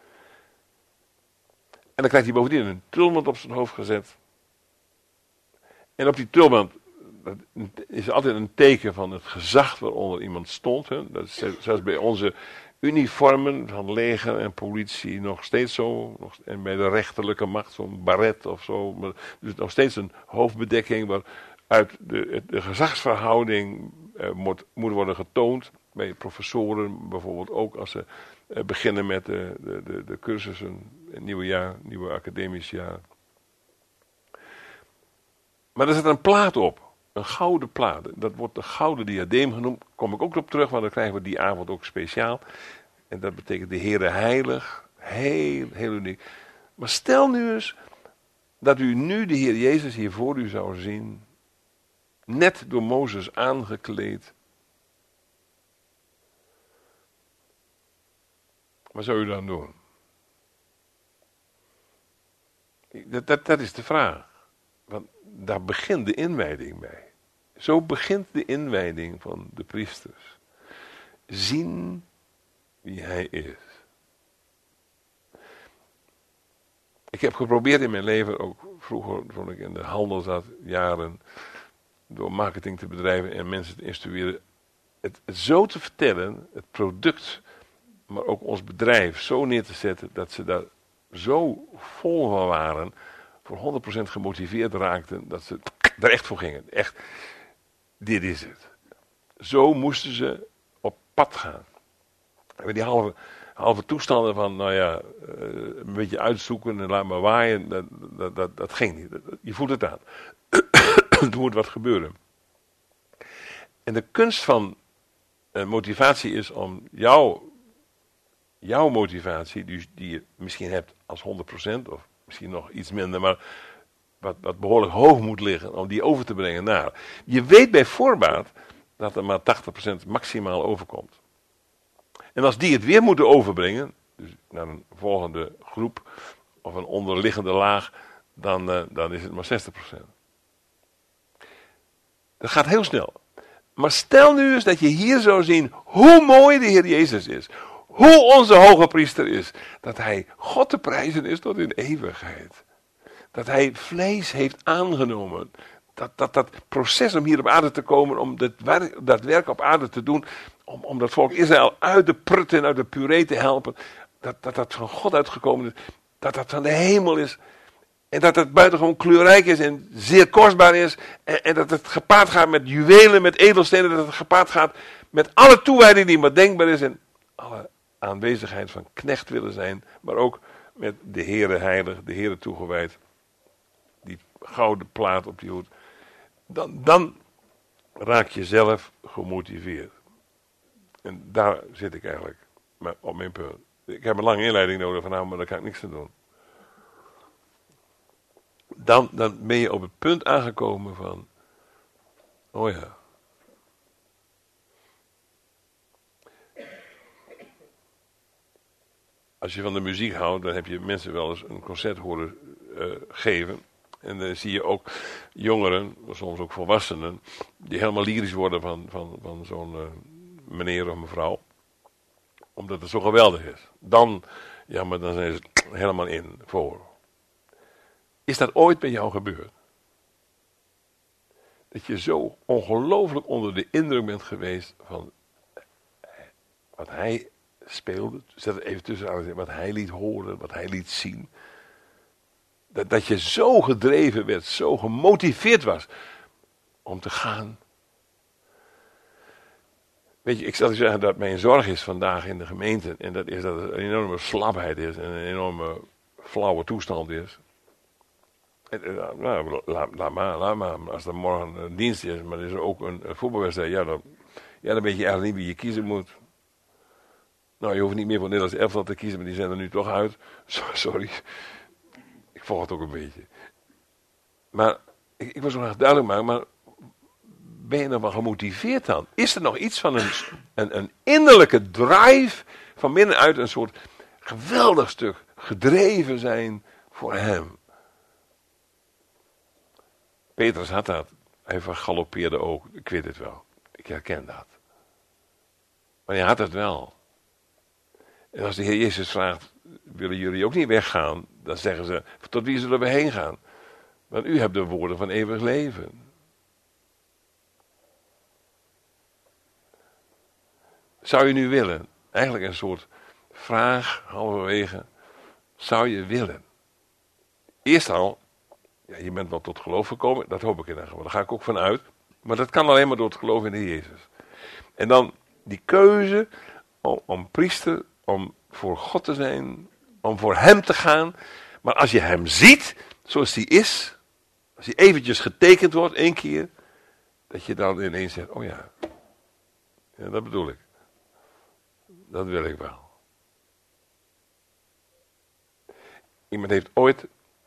Speaker 2: En dan krijgt hij bovendien een tulband op zijn hoofd gezet. En op die tulband is altijd een teken van het gezag waaronder iemand stond. Hè. Dat is zelfs bij onze uniformen van leger en politie nog steeds zo. En bij de rechterlijke macht zo'n baret of zo. Maar dus nog steeds een hoofdbedekking waaruit de gezagsverhouding moet worden getoond. Bij professoren bijvoorbeeld ook als ze beginnen met de cursussen. Het nieuwe jaar, nieuwe academisch jaar. Maar er zit een plaat op. Een gouden plaat. Dat wordt de gouden diadeem genoemd. Daar kom ik ook op terug, want dan krijgen we die avond ook speciaal. En dat betekent de Heere heilig. Heel uniek. Maar stel nu eens dat u nu de Heer Jezus hier voor u zou zien. Net door Mozes aangekleed. Wat zou u dan doen? Dat is de vraag. Want daar begint de inwijding bij. Zo begint de inwijding van de priesters. Zien wie hij is.
Speaker 1: Ik heb geprobeerd in mijn leven, ook vroeger toen ik in de handel zat, jaren, door marketing te bedrijven en mensen te instrueren, het zo te vertellen, het product, maar ook ons bedrijf zo neer te zetten, dat ze daar zo vol van waren, voor 100% gemotiveerd raakten, dat ze er echt voor gingen. Echt, dit is het. Zo moesten ze op pad gaan. En die halve toestanden van, een beetje uitzoeken en laat maar waaien, dat ging niet. Je voelt het aan. Er moet wat gebeuren. En de kunst van motivatie is om jouw motivatie, die je misschien hebt als 100%, of misschien nog iets minder, maar wat behoorlijk hoog moet liggen, om die over te brengen naar. Je weet bij voorbaat dat er maar 80% maximaal overkomt. En als die het weer moeten overbrengen, dus naar een volgende groep, of een onderliggende laag, dan is het maar 60%. Dat gaat heel snel. Maar stel nu eens dat je hier zou zien hoe mooi de Heer Jezus is. Hoe onze hoge priester is. Dat hij God te prijzen is tot in eeuwigheid. Dat hij vlees heeft aangenomen. Dat proces om hier op aarde te komen, om dat werk op aarde te doen, om dat volk Israël uit de prut en uit de puree te helpen. Dat van God uitgekomen is. Dat van de hemel is. En dat het buitengewoon kleurrijk is en zeer kostbaar is. En dat het gepaard gaat met juwelen, met edelstenen. Dat het gepaard gaat met alle toewijding die maar denkbaar is. En alle aanwezigheid van knecht willen zijn. Maar ook met de Heere heilig, de Heere toegewijd. Die gouden plaat op die hoed. Dan raak je zelf gemotiveerd. En daar zit ik eigenlijk op mijn punt. Ik heb een lange inleiding nodig van maar daar kan ik niks aan doen. Dan ben je op het punt aangekomen van, oh ja. Als je van de muziek houdt, dan heb je mensen wel eens een concert horen geven. En dan zie je ook jongeren, soms ook volwassenen, die helemaal lyrisch worden van zo'n meneer of mevrouw. Omdat het zo geweldig is. Dan zijn ze helemaal in voor. Is dat ooit bij jou gebeurd? Dat je zo ongelooflijk onder de indruk bent geweest van wat hij speelde. Zet het even tussen aan, wat hij liet horen, wat hij liet zien. Dat je zo gedreven werd, zo gemotiveerd was om te gaan. Weet je, ik zal je zeggen dat mijn zorg is vandaag in de gemeente. En dat is dat het een enorme slapheid is en een enorme flauwe toestand is. Laat maar. Als er morgen een dienst is, maar er is ook een voetbalwedstrijd, dan weet je eigenlijk niet wie je kiezen moet. Nou, je hoeft niet meer voor Nederlands elftal te kiezen, maar die zijn er nu toch uit. Sorry. Ik volg het ook een beetje. Maar ik wil zo graag duidelijk maken, maar ben je nog wel gemotiveerd dan? Is er nog iets van een innerlijke drive van binnenuit, een soort geweldig stuk gedreven zijn voor hem? Petrus had dat. Hij vergaloppeerde ook. Ik weet het wel. Ik herken dat. Maar hij had het wel. En als de Heer Jezus vraagt, willen jullie ook niet weggaan? Dan zeggen ze, tot wie zullen we heen gaan? Want u hebt de woorden van eeuwig leven. Zou je nu willen? Eigenlijk een soort vraag, halverwege. Zou je willen? Eerst al, je bent wel tot geloof gekomen, dat hoop ik in ieder geval. Daar ga ik ook van uit. Maar dat kan alleen maar door het geloof in de Heer Jezus. En dan die keuze om priester, om voor God te zijn, om voor hem te gaan. Maar als je hem ziet, zoals hij is, als hij eventjes getekend wordt, 1 keer, dat je dan ineens zegt, oh ja, dat bedoel ik. Dat wil ik wel. Iemand heeft ooit,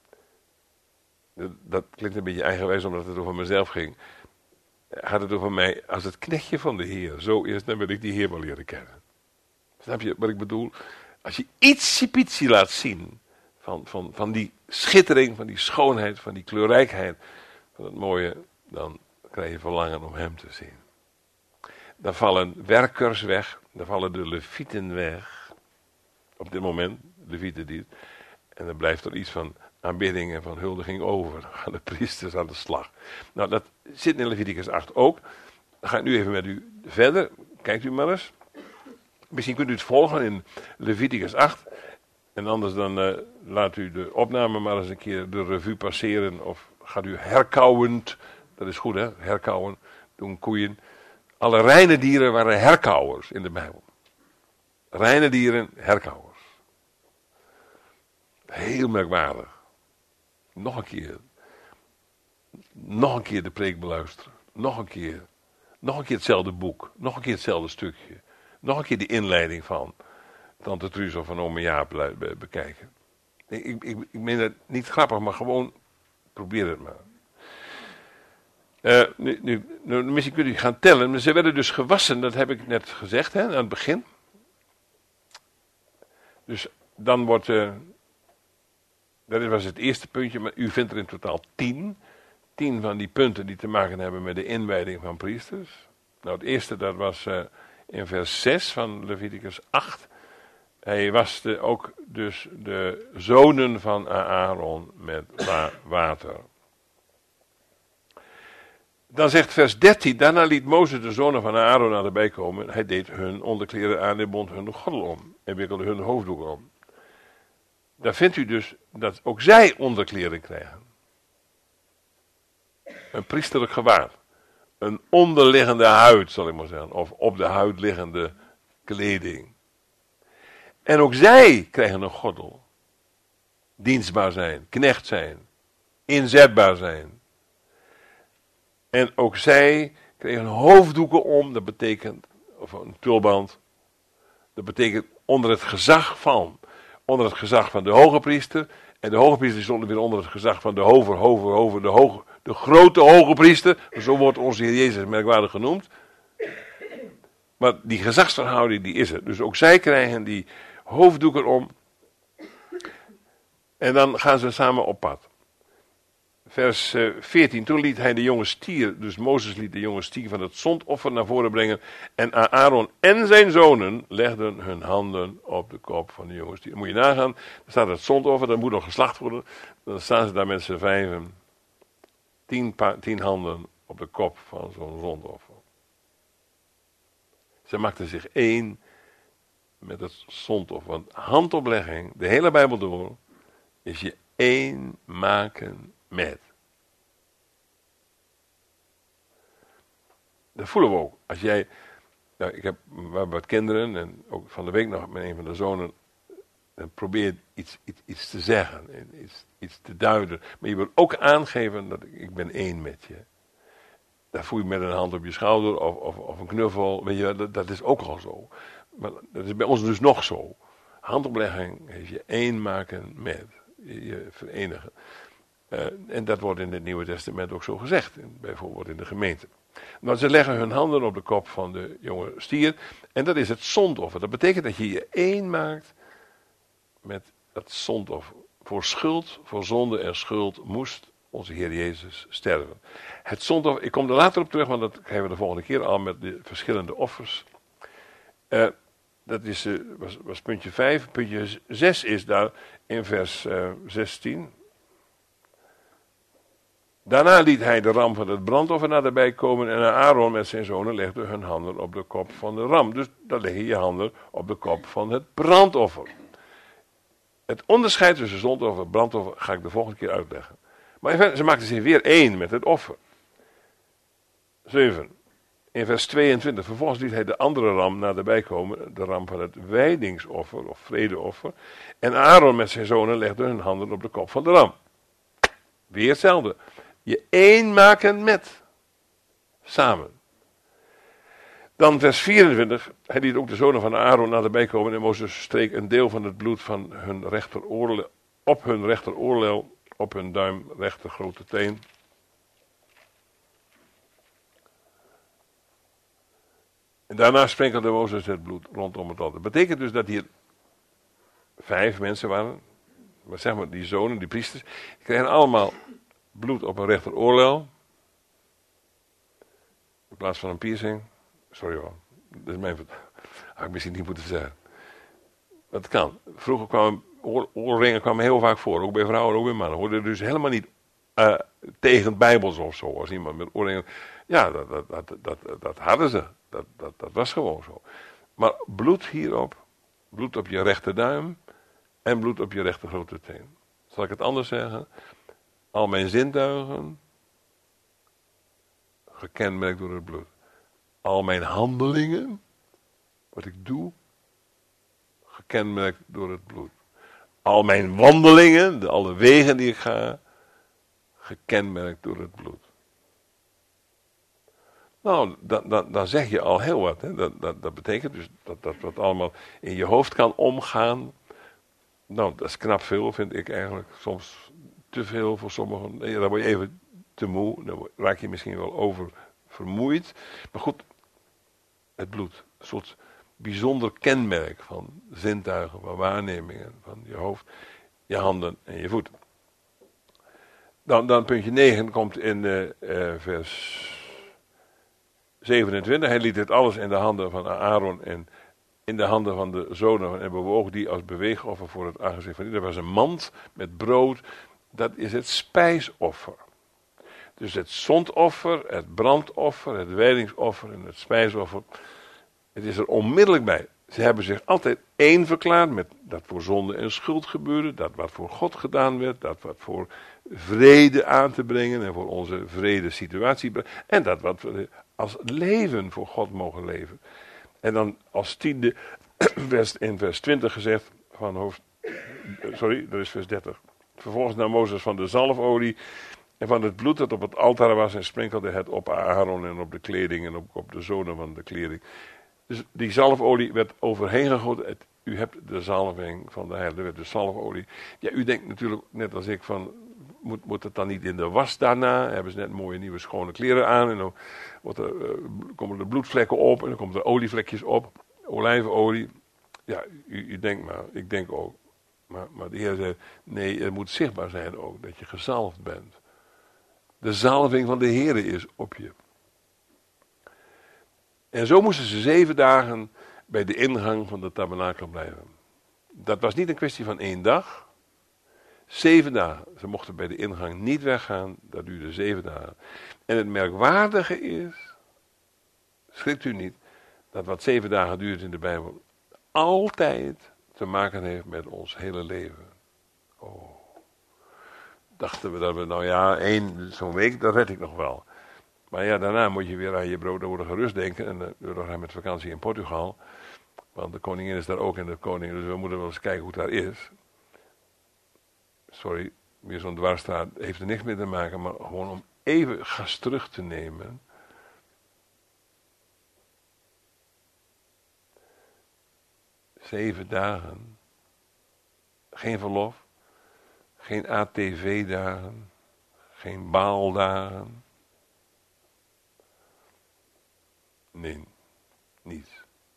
Speaker 1: dat klinkt een beetje eigenwijs omdat het over mezelf ging, had het over mij als het knechtje van de Heer. Zo is, dan wil ik die Heer wel leren kennen. Snap je wat ik bedoel? Als je ietsje laat zien van die schittering, van die schoonheid, van die kleurrijkheid, van het mooie, dan krijg je verlangen om hem te zien. Dan vallen werkers weg, dan vallen de levieten weg. Op dit moment, levieten die. En dan blijft er iets van aanbidding en van huldiging over. Dan gaan de priesters aan de slag. Nou, dat zit in Leviticus 8 ook. Dan ga ik nu even met u verder. Kijkt u maar eens. Misschien kunt u het volgen in Leviticus 8. En anders dan laat u de opname maar eens een keer de revue passeren. Of gaat u herkauwend. Dat is goed, hè? Herkauwen. Doen koeien. Alle reine dieren waren herkauwers in de Bijbel. Reine dieren, herkauwers. Heel merkwaardig. Nog een keer. Nog een keer de preek beluisteren. Nog een keer. Nog een keer hetzelfde boek. Nog een keer hetzelfde stukje. Nog een keer die inleiding van Tante Truus of van ome Jaap bekijken. Ik meen het niet grappig, maar gewoon probeer het maar. Misschien kunt u gaan tellen. Ze werden dus gewassen, dat heb ik net gezegd hè, aan het begin. Dus dan wordt, dat was het eerste puntje, maar u vindt er in totaal 10. 10 van die punten die te maken hebben met de inwijding van priesters. Nou, het eerste dat was in vers 6 van Leviticus 8. Hij waste ook dus de zonen van Aaron met water. Dan zegt vers 13, daarna liet Mozes de zonen van Aaron naderbij komen. Hij deed hun onderkleren aan en bond hun gordel om en wikkelde hun hoofddoek om. Daar vindt u dus dat ook zij onderkleren krijgen. Een priesterlijk gewaad. Een onderliggende huid, zal ik maar zeggen. Of op de huid liggende kleding. En ook zij krijgen een gordel. Dienstbaar zijn, knecht zijn, inzetbaar zijn. En ook zij kregen hoofddoeken om, dat betekent, of een tulband, dat betekent onder het gezag van de hoge priester. En de hoge priester stond weer onder het gezag van de grote hoge priester. Zo wordt onze Heer Jezus merkwaardig genoemd. Maar die gezagsverhouding, die is er. Dus ook zij krijgen die hoofddoeken om. En dan gaan ze samen op pad. Vers 14, toen liet hij de jonge stier, dus Mozes liet de jonge stier van het zondoffer naar voren brengen. En Aaron en zijn zonen legden hun handen op de kop van de jonge stier. Moet je nagaan, er staat het zondoffer, dat moet nog geslacht worden. Dan staan ze daar met z'n vijven. 10 handen op de kop van zo'n zondoffer. Ze maakten zich één met het zondoffer. Want handoplegging, de hele Bijbel door, is je één maken met. Dat voelen we ook. Als jij, nou, we hebben wat kinderen en ook van de week nog met een van de zonen, dan probeer iets te zeggen, iets te duiden. Maar je wilt ook aangeven dat ik ben één met je. Daar voel je met een hand op je schouder of een knuffel, weet je, dat is ook al zo. Maar dat is bij ons dus nog zo. Handoplegging is je één maken met, je verenigen. En dat wordt in het Nieuwe Testament ook zo gezegd, bijvoorbeeld in de gemeente. Maar ze leggen hun handen op de kop van de jonge stier en dat is het zondoffer. Dat betekent dat je je één maakt met dat zondoffer. Voor schuld, voor zonde en schuld moest onze Heer Jezus sterven. Het zondoffer, ik kom er later op terug, want dat krijgen we de volgende keer al met de verschillende offers. Dat was puntje 5. Puntje 6 is daar in vers 16. Daarna liet hij de ram van het brandoffer naderbij komen en Aaron met zijn zonen legde hun handen op de kop van de ram. Dus dan leg je je handen op de kop van het brandoffer. Het onderscheid tussen zondoffer en brandoffer ga ik de volgende keer uitleggen. Maar ze maakten zich weer één met het offer. 7. In vers 22. Vervolgens liet hij de andere ram naderbij komen, de ram van het wijdingsoffer of vredeoffer. En Aaron met zijn zonen legde hun handen op de kop van de ram. Weer hetzelfde. Je één maken met. Samen. Dan vers 24. Hij liet ook de zonen van Aaron naderbij komen en Mozes streek een deel van het bloed van hun rechteroorlel op hun rechteroorlel, op hun duim, rechter grote teen. En daarna sprenkelde Mozes het bloed rondom het altaar. Dat betekent dus dat hier 5 mensen waren. Maar zeg maar, die zonen, die priesters, die kregen allemaal bloed op een rechteroorlel. In plaats van een piercing. Sorry hoor, dat is mijn had ik misschien niet moeten zeggen. Dat kan. Vroeger
Speaker 2: oorringen kwamen heel vaak voor, ook bij vrouwen, ook bij mannen. Hoorde dus helemaal niet tegen Bijbels of zo, als iemand met oorringen. Ja, dat hadden ze. Dat was gewoon zo. Maar bloed hierop, bloed op je rechterduim en bloed op je rechter grote teen. Zal ik het anders zeggen? Al mijn zintuigen, gekenmerkt door het bloed. Al mijn handelingen, wat ik doe, gekenmerkt door het bloed. Al mijn wandelingen, alle wegen die ik ga, gekenmerkt door het bloed. Nou, dan zeg je al heel wat. Hè? Dat betekent dus dat wat allemaal in je hoofd kan omgaan. Nou, dat is knap veel, vind ik eigenlijk. Soms te veel voor sommigen. Dan word je even te moe. Dan raak je misschien wel over vermoeid. Maar goed, het bloed. Een soort bijzonder kenmerk van zintuigen, van waarnemingen, van je hoofd, je handen en je voeten. Dan puntje 9 komt in vers 27. Hij liet dit alles in de handen van Aaron en in de handen van de zonen en bewoog die als beweegoffer voor het aangezicht van ieder. Er was een mand met brood. Dat is het spijsoffer. Dus het zondoffer, het brandoffer, het wijdingsoffer en het spijsoffer. Het is er onmiddellijk bij. Ze hebben zich altijd één verklaard met dat voor zonde en schuld gebeurde. Dat wat voor God gedaan werd. Dat wat voor vrede aan te brengen en voor onze vrede situatie. En dat wat we als leven voor God mogen leven. En dan als tiende in vers 20 gezegd van dat is vers 30. Vervolgens nam Mozes van de zalfolie en van het bloed dat op het altaar was en sprenkelde het op Aaron en op de kleding en op de zonen van de kleding. Dus die zalfolie werd overheen gegoten. U hebt de zalving van de Heilige, de zalfolie. Ja, u denkt natuurlijk net als ik van, moet het dan niet in de was daarna? Hebben ze net mooie nieuwe schone kleren aan en dan komen er bloedvlekken op en dan komen er olievlekjes op. Olijfolie. Ja, u denkt maar, ik denk ook. Maar de Heer zei, nee, het moet zichtbaar zijn ook, dat je gezalfd bent. De zalving van de Heer is op je. En zo moesten ze 7 dagen bij de ingang van de tabernakel blijven. Dat was niet een kwestie van 1 dag. 7 dagen. Ze mochten bij de ingang niet weggaan. Dat duurde 7 dagen. En het merkwaardige is, schrikt u niet, dat wat 7 dagen duurt in de Bijbel altijd te maken heeft met ons hele leven. Oh. Dachten we dat we, nou ja, zo'n week, dat red ik nog wel. Maar ja, daarna moet je weer aan je broodnodige rust denken. En we gaan met vakantie in Portugal. Want de koningin is daar ook en de koning. Dus we moeten wel eens kijken hoe het daar is. Sorry, weer zo'n dwarsstraat. Heeft er niks mee te maken. Maar gewoon om even gas terug te nemen. Zeven dagen. Geen verlof. Geen ATV-dagen. Geen baaldagen. Nee, niets.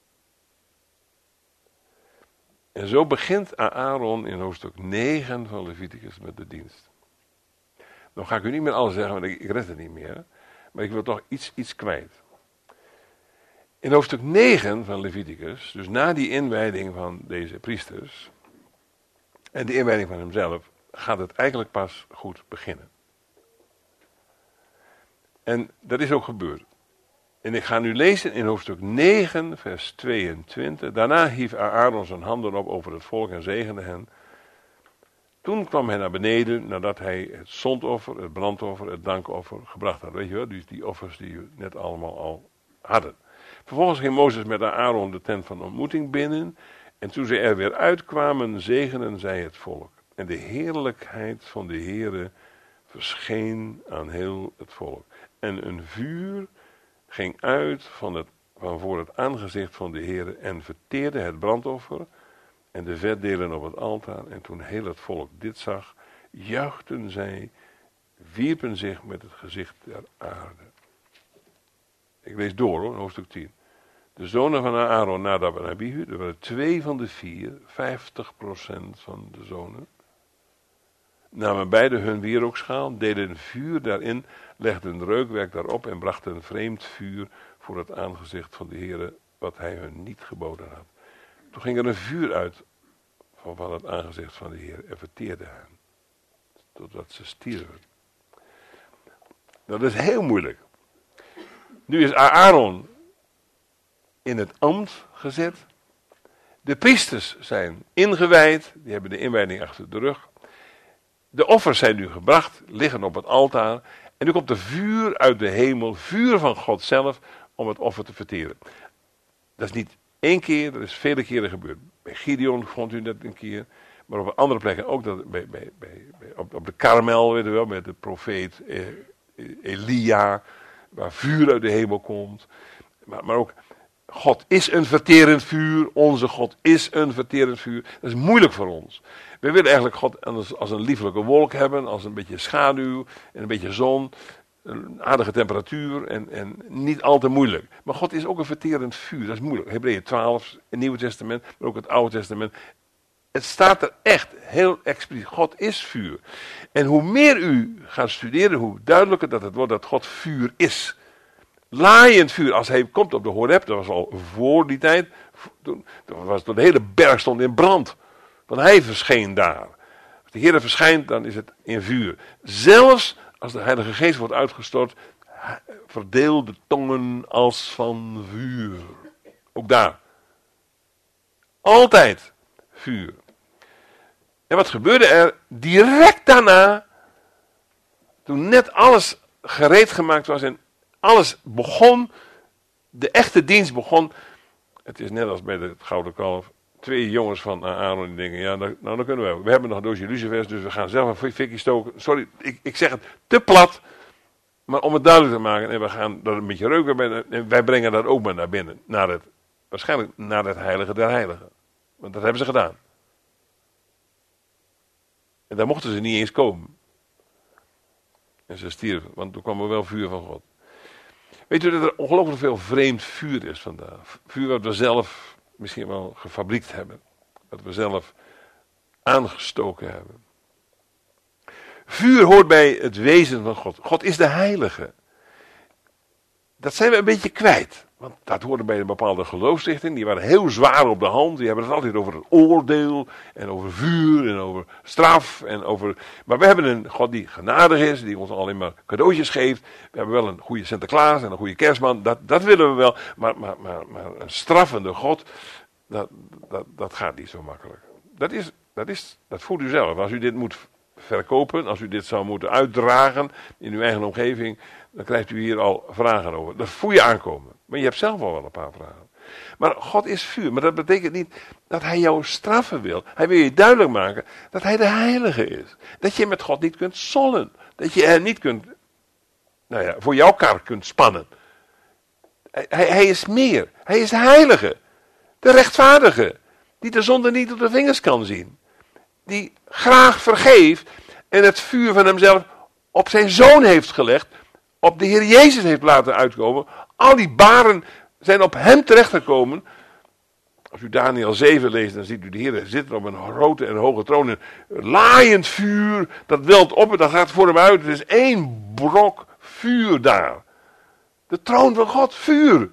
Speaker 2: En zo begint Aaron in hoofdstuk 9 van Leviticus met de dienst. Dan ga ik u niet meer alles zeggen, want ik red het niet meer. Maar ik wil toch iets kwijt. In hoofdstuk 9 van Leviticus, dus na die inwijding van deze priesters en de inwijding van hemzelf, gaat het eigenlijk pas goed beginnen. En dat is ook gebeurd. En ik ga nu lezen in hoofdstuk 9, vers 22. Daarna hief Aaron zijn handen op over het volk en zegende hen. Toen kwam hij naar beneden nadat hij het zondoffer, het brandoffer, het dankoffer gebracht had. Weet je wel, dus die offers die we net allemaal al hadden. Vervolgens ging Mozes met Aaron de tent van ontmoeting binnen. En toen ze er weer uitkwamen, zegenen zij het volk. En de heerlijkheid van de Heere verscheen aan heel het volk. En een vuur ging uit van voor het aangezicht van de Heere en verteerde het brandoffer en de vetdelen op het altaar. En toen heel het volk dit zag, juichten zij, wierpen zich met het gezicht ter aarde. Ik lees door hoor, hoofdstuk 10. De zonen van Aaron, Nadab en Abihu, er waren 2 van de 4, 50% van de zonen, namen beide hun wierookschaal, deden vuur daarin, legden reukwerk daarop en brachten een vreemd vuur voor het aangezicht van de Heere, wat hij hun niet geboden had. Toen ging er een vuur uit
Speaker 1: van het aangezicht van de Heer en verteerde hen. Totdat ze stierven. Dat is heel moeilijk. Nu is Aaron in het ambt gezet. De priesters zijn ingewijd. Die hebben de inwijding achter de rug. De offers zijn nu gebracht, liggen op het altaar. En nu komt er vuur uit de hemel, vuur van God zelf, om het offer te verteren. Dat is niet één keer, dat is vele keren gebeurd. Bij Gideon vond u dat een keer, maar op andere plekken ook. Op de Karmel, weet u wel, met de profeet Elia, waar vuur uit de hemel komt. Maar ook, God is een verterend vuur, onze God is een verterend vuur. Dat is moeilijk voor ons. We willen eigenlijk God als een liefelijke wolk hebben, als een beetje schaduw en een beetje zon, een aardige temperatuur en niet al te moeilijk. Maar God is ook een verterend vuur, dat is moeilijk. Hebreeën 12, het Nieuwe Testament, maar ook het Oude Testament. Het staat er echt heel expliciet, God is vuur. En hoe meer u gaat studeren, hoe duidelijker dat het wordt dat God vuur is. Laaiend vuur, als hij komt op de Horeb, dat was al voor die tijd, toen de hele berg stond in brand. Want hij verscheen daar. Als de Heer verschijnt, dan is het in vuur. Zelfs als de Heilige Geest wordt uitgestort, verdeel de tongen als van vuur. Ook daar. Altijd vuur. En wat gebeurde er direct daarna, toen net alles gereed gemaakt was en alles begon, de echte dienst begon. Het is net als bij het Gouden Kalf. 2 jongens van Aaron die denken, ja, dan kunnen we. We hebben nog een doosje lucifers, dus we gaan zelf een fikje stoken. Sorry, ik zeg het te plat, maar om het duidelijk te maken. En we gaan er een beetje reuken bij, en wij brengen dat ook maar naar binnen. Waarschijnlijk naar het heilige der heiligen. Want dat hebben ze gedaan. En daar mochten ze niet eens komen. En ze stierven, want toen kwam er wel vuur van God. Weet u dat er ongelooflijk veel vreemd vuur is vandaag? Vuur wat we zelf misschien wel gefabriekt hebben. Wat we zelf aangestoken hebben. Vuur hoort bij het wezen van God. God is de heilige. Dat zijn we een beetje kwijt. Want dat hoorde bij een bepaalde geloofsrichting. Die waren heel zwaar op de hand. Die hebben het altijd over het oordeel. En over vuur. En over straf. Maar we hebben een God die genadig is. Die ons alleen maar cadeautjes geeft. We hebben wel een goede Sinterklaas en een goede kerstman. Dat willen we wel. Maar een straffende God. Dat gaat niet zo makkelijk. Dat voelt u zelf. Als u dit moet verkopen. Als u dit zou moeten uitdragen in uw eigen omgeving. Dan krijgt u hier al vragen over. Dat voel je aankomen. Maar je hebt zelf al wel een paar vragen. Maar God is vuur. Maar dat betekent niet dat hij jou straffen wil. Hij wil je duidelijk maken dat hij de heilige is. Dat je met God niet kunt sollen. Dat je hem niet kunt, voor jouw kar kunt spannen. Hij is meer. Hij is de heilige. De rechtvaardige. Die de zonde niet op de vingers kan zien. Die graag vergeeft. En het vuur van hemzelf op zijn zoon heeft gelegd. Op de Heer Jezus heeft laten uitkomen. Al die baren zijn op hem terechtgekomen. Als u Daniel 7 leest, dan ziet u de Heer zitten op een grote en hoge troon. Een laaiend vuur, dat welt op en dat gaat voor hem uit. Er is 1 brok vuur daar. De troon van God, vuur.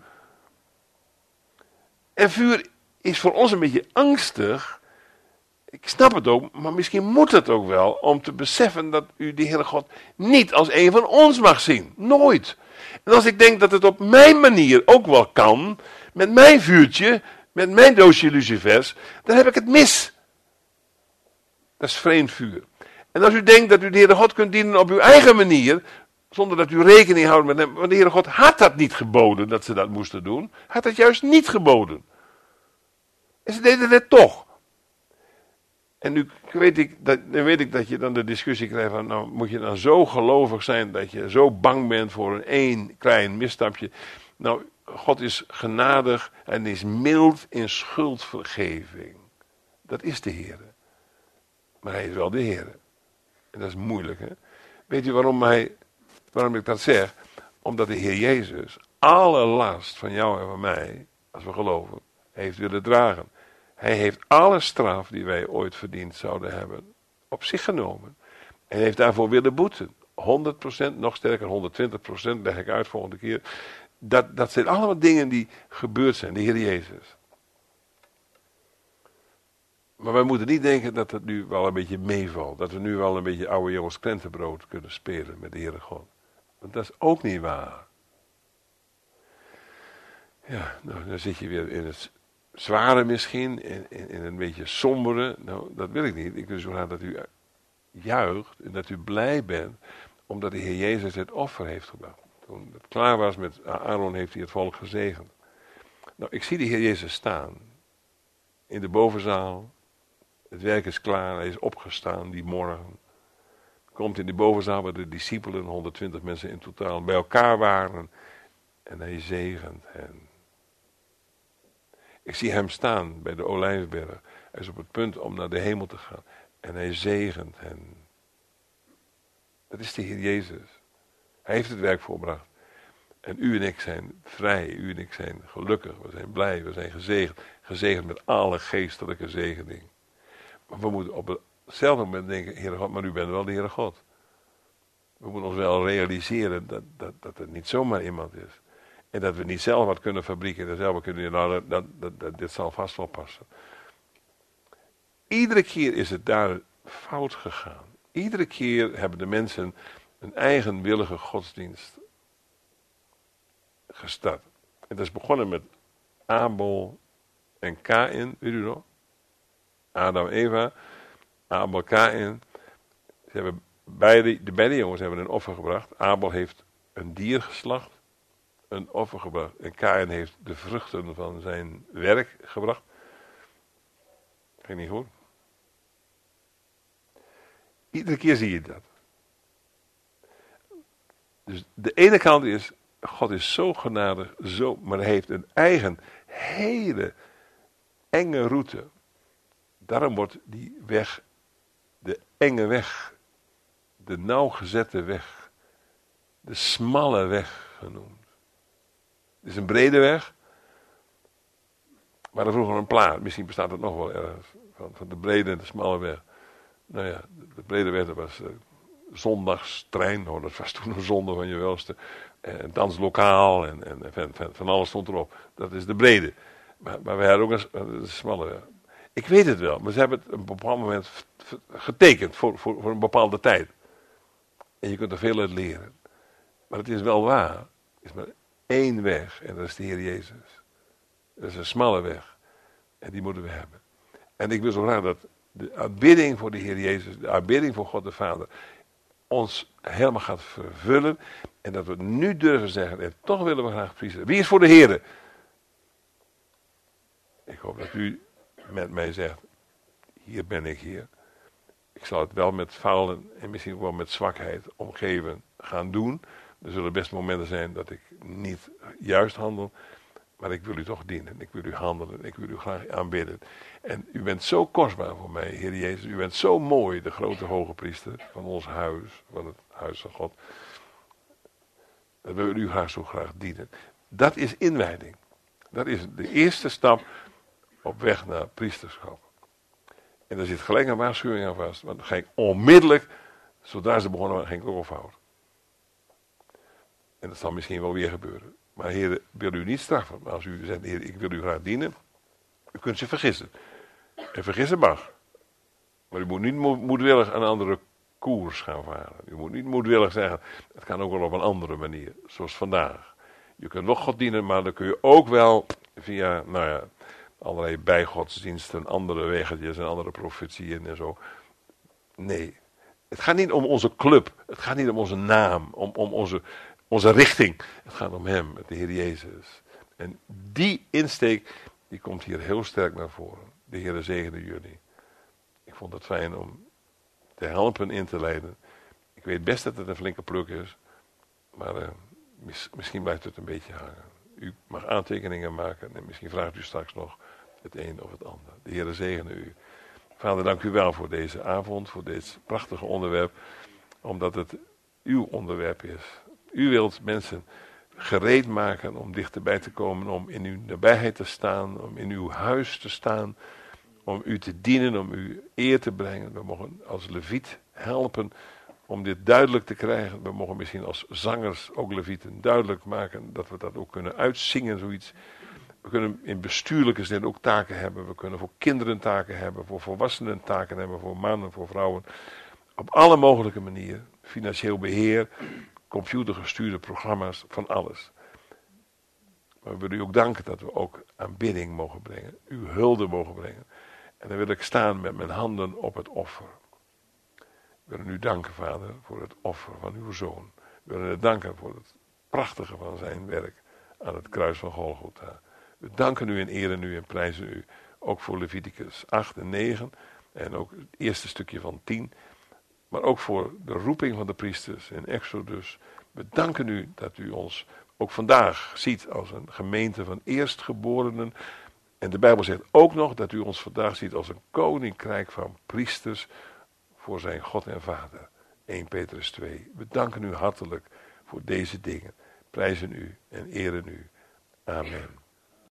Speaker 1: En vuur is voor ons een beetje angstig. Ik snap het ook, maar misschien moet het ook wel om te beseffen dat u de Heere God niet als een van ons mag zien. Nooit. En als ik denk dat het op mijn manier ook wel kan, met mijn vuurtje, met mijn doosje lucifers, dan heb ik het mis. Dat is vreemd vuur. En als u denkt dat u de Heere God kunt dienen op uw eigen manier, zonder dat u rekening houdt met hem, want de Heere God had dat niet geboden, dat ze dat moesten doen. Had dat juist niet geboden. En ze deden het toch. En nu weet ik dat je dan de discussie krijgt van, nou moet je dan zo gelovig zijn dat je zo bang bent voor een 1 klein misstapje. Nou, God is genadig en is mild in schuldvergeving. Dat is de Heer. Maar hij is wel de Heer. En dat is moeilijk, hè. Weet u waarom ik dat zeg? Omdat de Heer Jezus alle last van jou en van mij, als we geloven, heeft willen dragen. Hij heeft alle straf die wij ooit verdiend zouden hebben op zich genomen. En heeft daarvoor willen boeten. 100%, nog sterker 120%, leg ik uit volgende keer. Dat zijn allemaal dingen die gebeurd zijn, de Heer Jezus.
Speaker 2: Maar wij moeten niet denken dat het nu wel een beetje meevalt. Dat we nu wel een beetje oude jongens krentenbrood kunnen spelen met de Heere God. Want dat is ook niet waar. Ja, nou, dan zit je weer in het zware misschien, in een beetje sombere. Nou, dat wil ik niet. Ik wil zo graag dat u juicht en dat u blij bent, omdat de Heer Jezus het offer heeft gebracht. Toen het klaar was met Aaron, heeft hij het volk gezegend. Nou, ik zie de Heer Jezus staan in de bovenzaal. Het werk is klaar, hij is opgestaan die morgen. Komt in de bovenzaal waar de discipelen, 120 mensen in totaal, bij elkaar waren. En hij zegent hen. Ik zie hem staan bij de Olijfberg. Hij is op het punt om naar de hemel te gaan. En hij zegent hen. Dat is de Heer Jezus. Hij heeft het werk volbracht. En u en ik zijn vrij. U en ik zijn gelukkig. We zijn blij. We zijn gezegend. Gezegend met alle geestelijke zegening. Maar we moeten op hetzelfde moment denken, Heere God, maar u bent wel de Heere God. We moeten ons wel realiseren dat het niet zomaar iemand is. En dat we niet zelf wat kunnen fabrieken en zelf kunnen doen, dit zal vast wel passen. Iedere keer is het daar fout gegaan. Iedere keer hebben de mensen een eigenwillige godsdienst gestart. En dat is begonnen met Abel en Kaïn, weet u nog? Adam en Eva, Abel, Kaïn. Ze hebben de beide jongens hebben een offer gebracht. Abel heeft een dier geslacht, een offer gebracht. En Kaïn heeft de vruchten van zijn werk gebracht. Ging niet goed? Iedere keer zie je dat. Dus de ene kant is, God is zo genadig, maar hij heeft een eigen, hele enge route. Daarom wordt die weg, de enge weg, de nauwgezette weg, de smalle weg genoemd. Het is een brede weg, maar er vroeger een plaat, misschien bestaat het nog wel ergens, van de brede en de smalle weg. Nou ja, de brede weg, dat was zondagstrein, nou, dat was toen een zonde van je welste, danslokaal en van alles stond erop. Dat is de brede. Maar we hadden ook een smalle weg. Ik weet het wel, maar ze hebben het op een bepaald moment getekend voor een bepaalde tijd. En je kunt er veel uit leren. Maar het is wel waar. Er is maar één weg en dat is de Heer Jezus. Dat is een smalle weg. En die moeten we hebben. En ik wil zo graag dat de aanbidding voor de Heer Jezus, de aanbidding voor God de Vader, ons helemaal gaat vervullen. En dat we nu durven zeggen, en toch willen we graag priesten. Wie is voor de Heer? Ik hoop dat u met mij zegt, hier ben ik, Heer. Ik zal het wel met falen en misschien wel met zwakheid omgeven gaan doen. Er zullen best momenten zijn dat ik niet juist handel. Maar ik wil u toch dienen. Ik wil u handelen. Ik wil u graag aanbidden. En u bent zo kostbaar voor mij, Heer Jezus. U bent zo mooi, de grote hoge priester van ons huis. Van het huis van God. Dat we u graag zo graag dienen. Dat is inwijding. Dat is de eerste stap op weg naar priesterschap. En daar zit gelijk een waarschuwing aan vast. Want dan ga ik onmiddellijk, zodra ze begonnen waren, ging ik ook al fout. En dat zal misschien wel weer gebeuren. Maar Heer, wil u niet straffen. Maar als u zegt, Heer, ik wil u graag dienen. U kunt zich vergissen. En vergissen mag. Maar u moet niet moedwillig een andere koers gaan varen. U moet niet moedwillig zeggen, het kan ook wel op een andere manier. Zoals vandaag. Je kunt wel God dienen, maar dan kun je ook wel via, allerlei bijgodsdiensten, andere weggetjes en andere profetieën en zo. Nee. Het gaat niet om onze club. Het gaat niet om onze naam. Om onze richting. Het gaat om hem, de Heer Jezus. En die insteek, die komt hier heel sterk naar voren. De Heer zegene jullie. Ik vond het fijn om te helpen in te leiden. Ik weet best dat het een flinke pluk is. Maar misschien blijft het een beetje hangen. U mag aantekeningen maken en misschien vraagt u straks nog het een of het ander. De Heer zegene u. Vader, dank u wel voor deze avond, voor dit prachtige onderwerp. Omdat het uw onderwerp is. U wilt mensen gereed maken om dichterbij te komen, om in uw nabijheid te staan, om in uw huis te staan, om u te dienen, om u eer te brengen. We mogen als leviet helpen om dit duidelijk te krijgen. We mogen misschien als zangers, ook levieten, duidelijk maken dat we dat ook kunnen uitzingen, zoiets. We kunnen in bestuurlijke zin ook taken hebben. We kunnen voor kinderen taken hebben, voor volwassenen taken hebben, voor mannen, voor vrouwen. Op alle mogelijke manieren. Financieel beheer, computergestuurde programma's, van alles. Maar we willen u ook danken dat we ook aanbidding mogen brengen. Uw hulde mogen brengen. En dan wil ik staan met mijn handen op het offer. We willen u danken, Vader, voor het offer van uw Zoon. We willen u danken voor het prachtige van zijn werk aan het kruis van Golgotha. We danken u en eren u en prijzen u. Ook voor Leviticus 8 en 9. En ook het eerste stukje van 10. Maar ook voor de roeping van de priesters in Exodus. We danken u dat u ons ook vandaag ziet als een gemeente van eerstgeborenen. En de Bijbel zegt ook nog dat u ons vandaag ziet als een koninkrijk van priesters voor zijn God en Vader. 1 Petrus 2. We danken u hartelijk voor deze dingen. Prijzen u en eren u. Amen.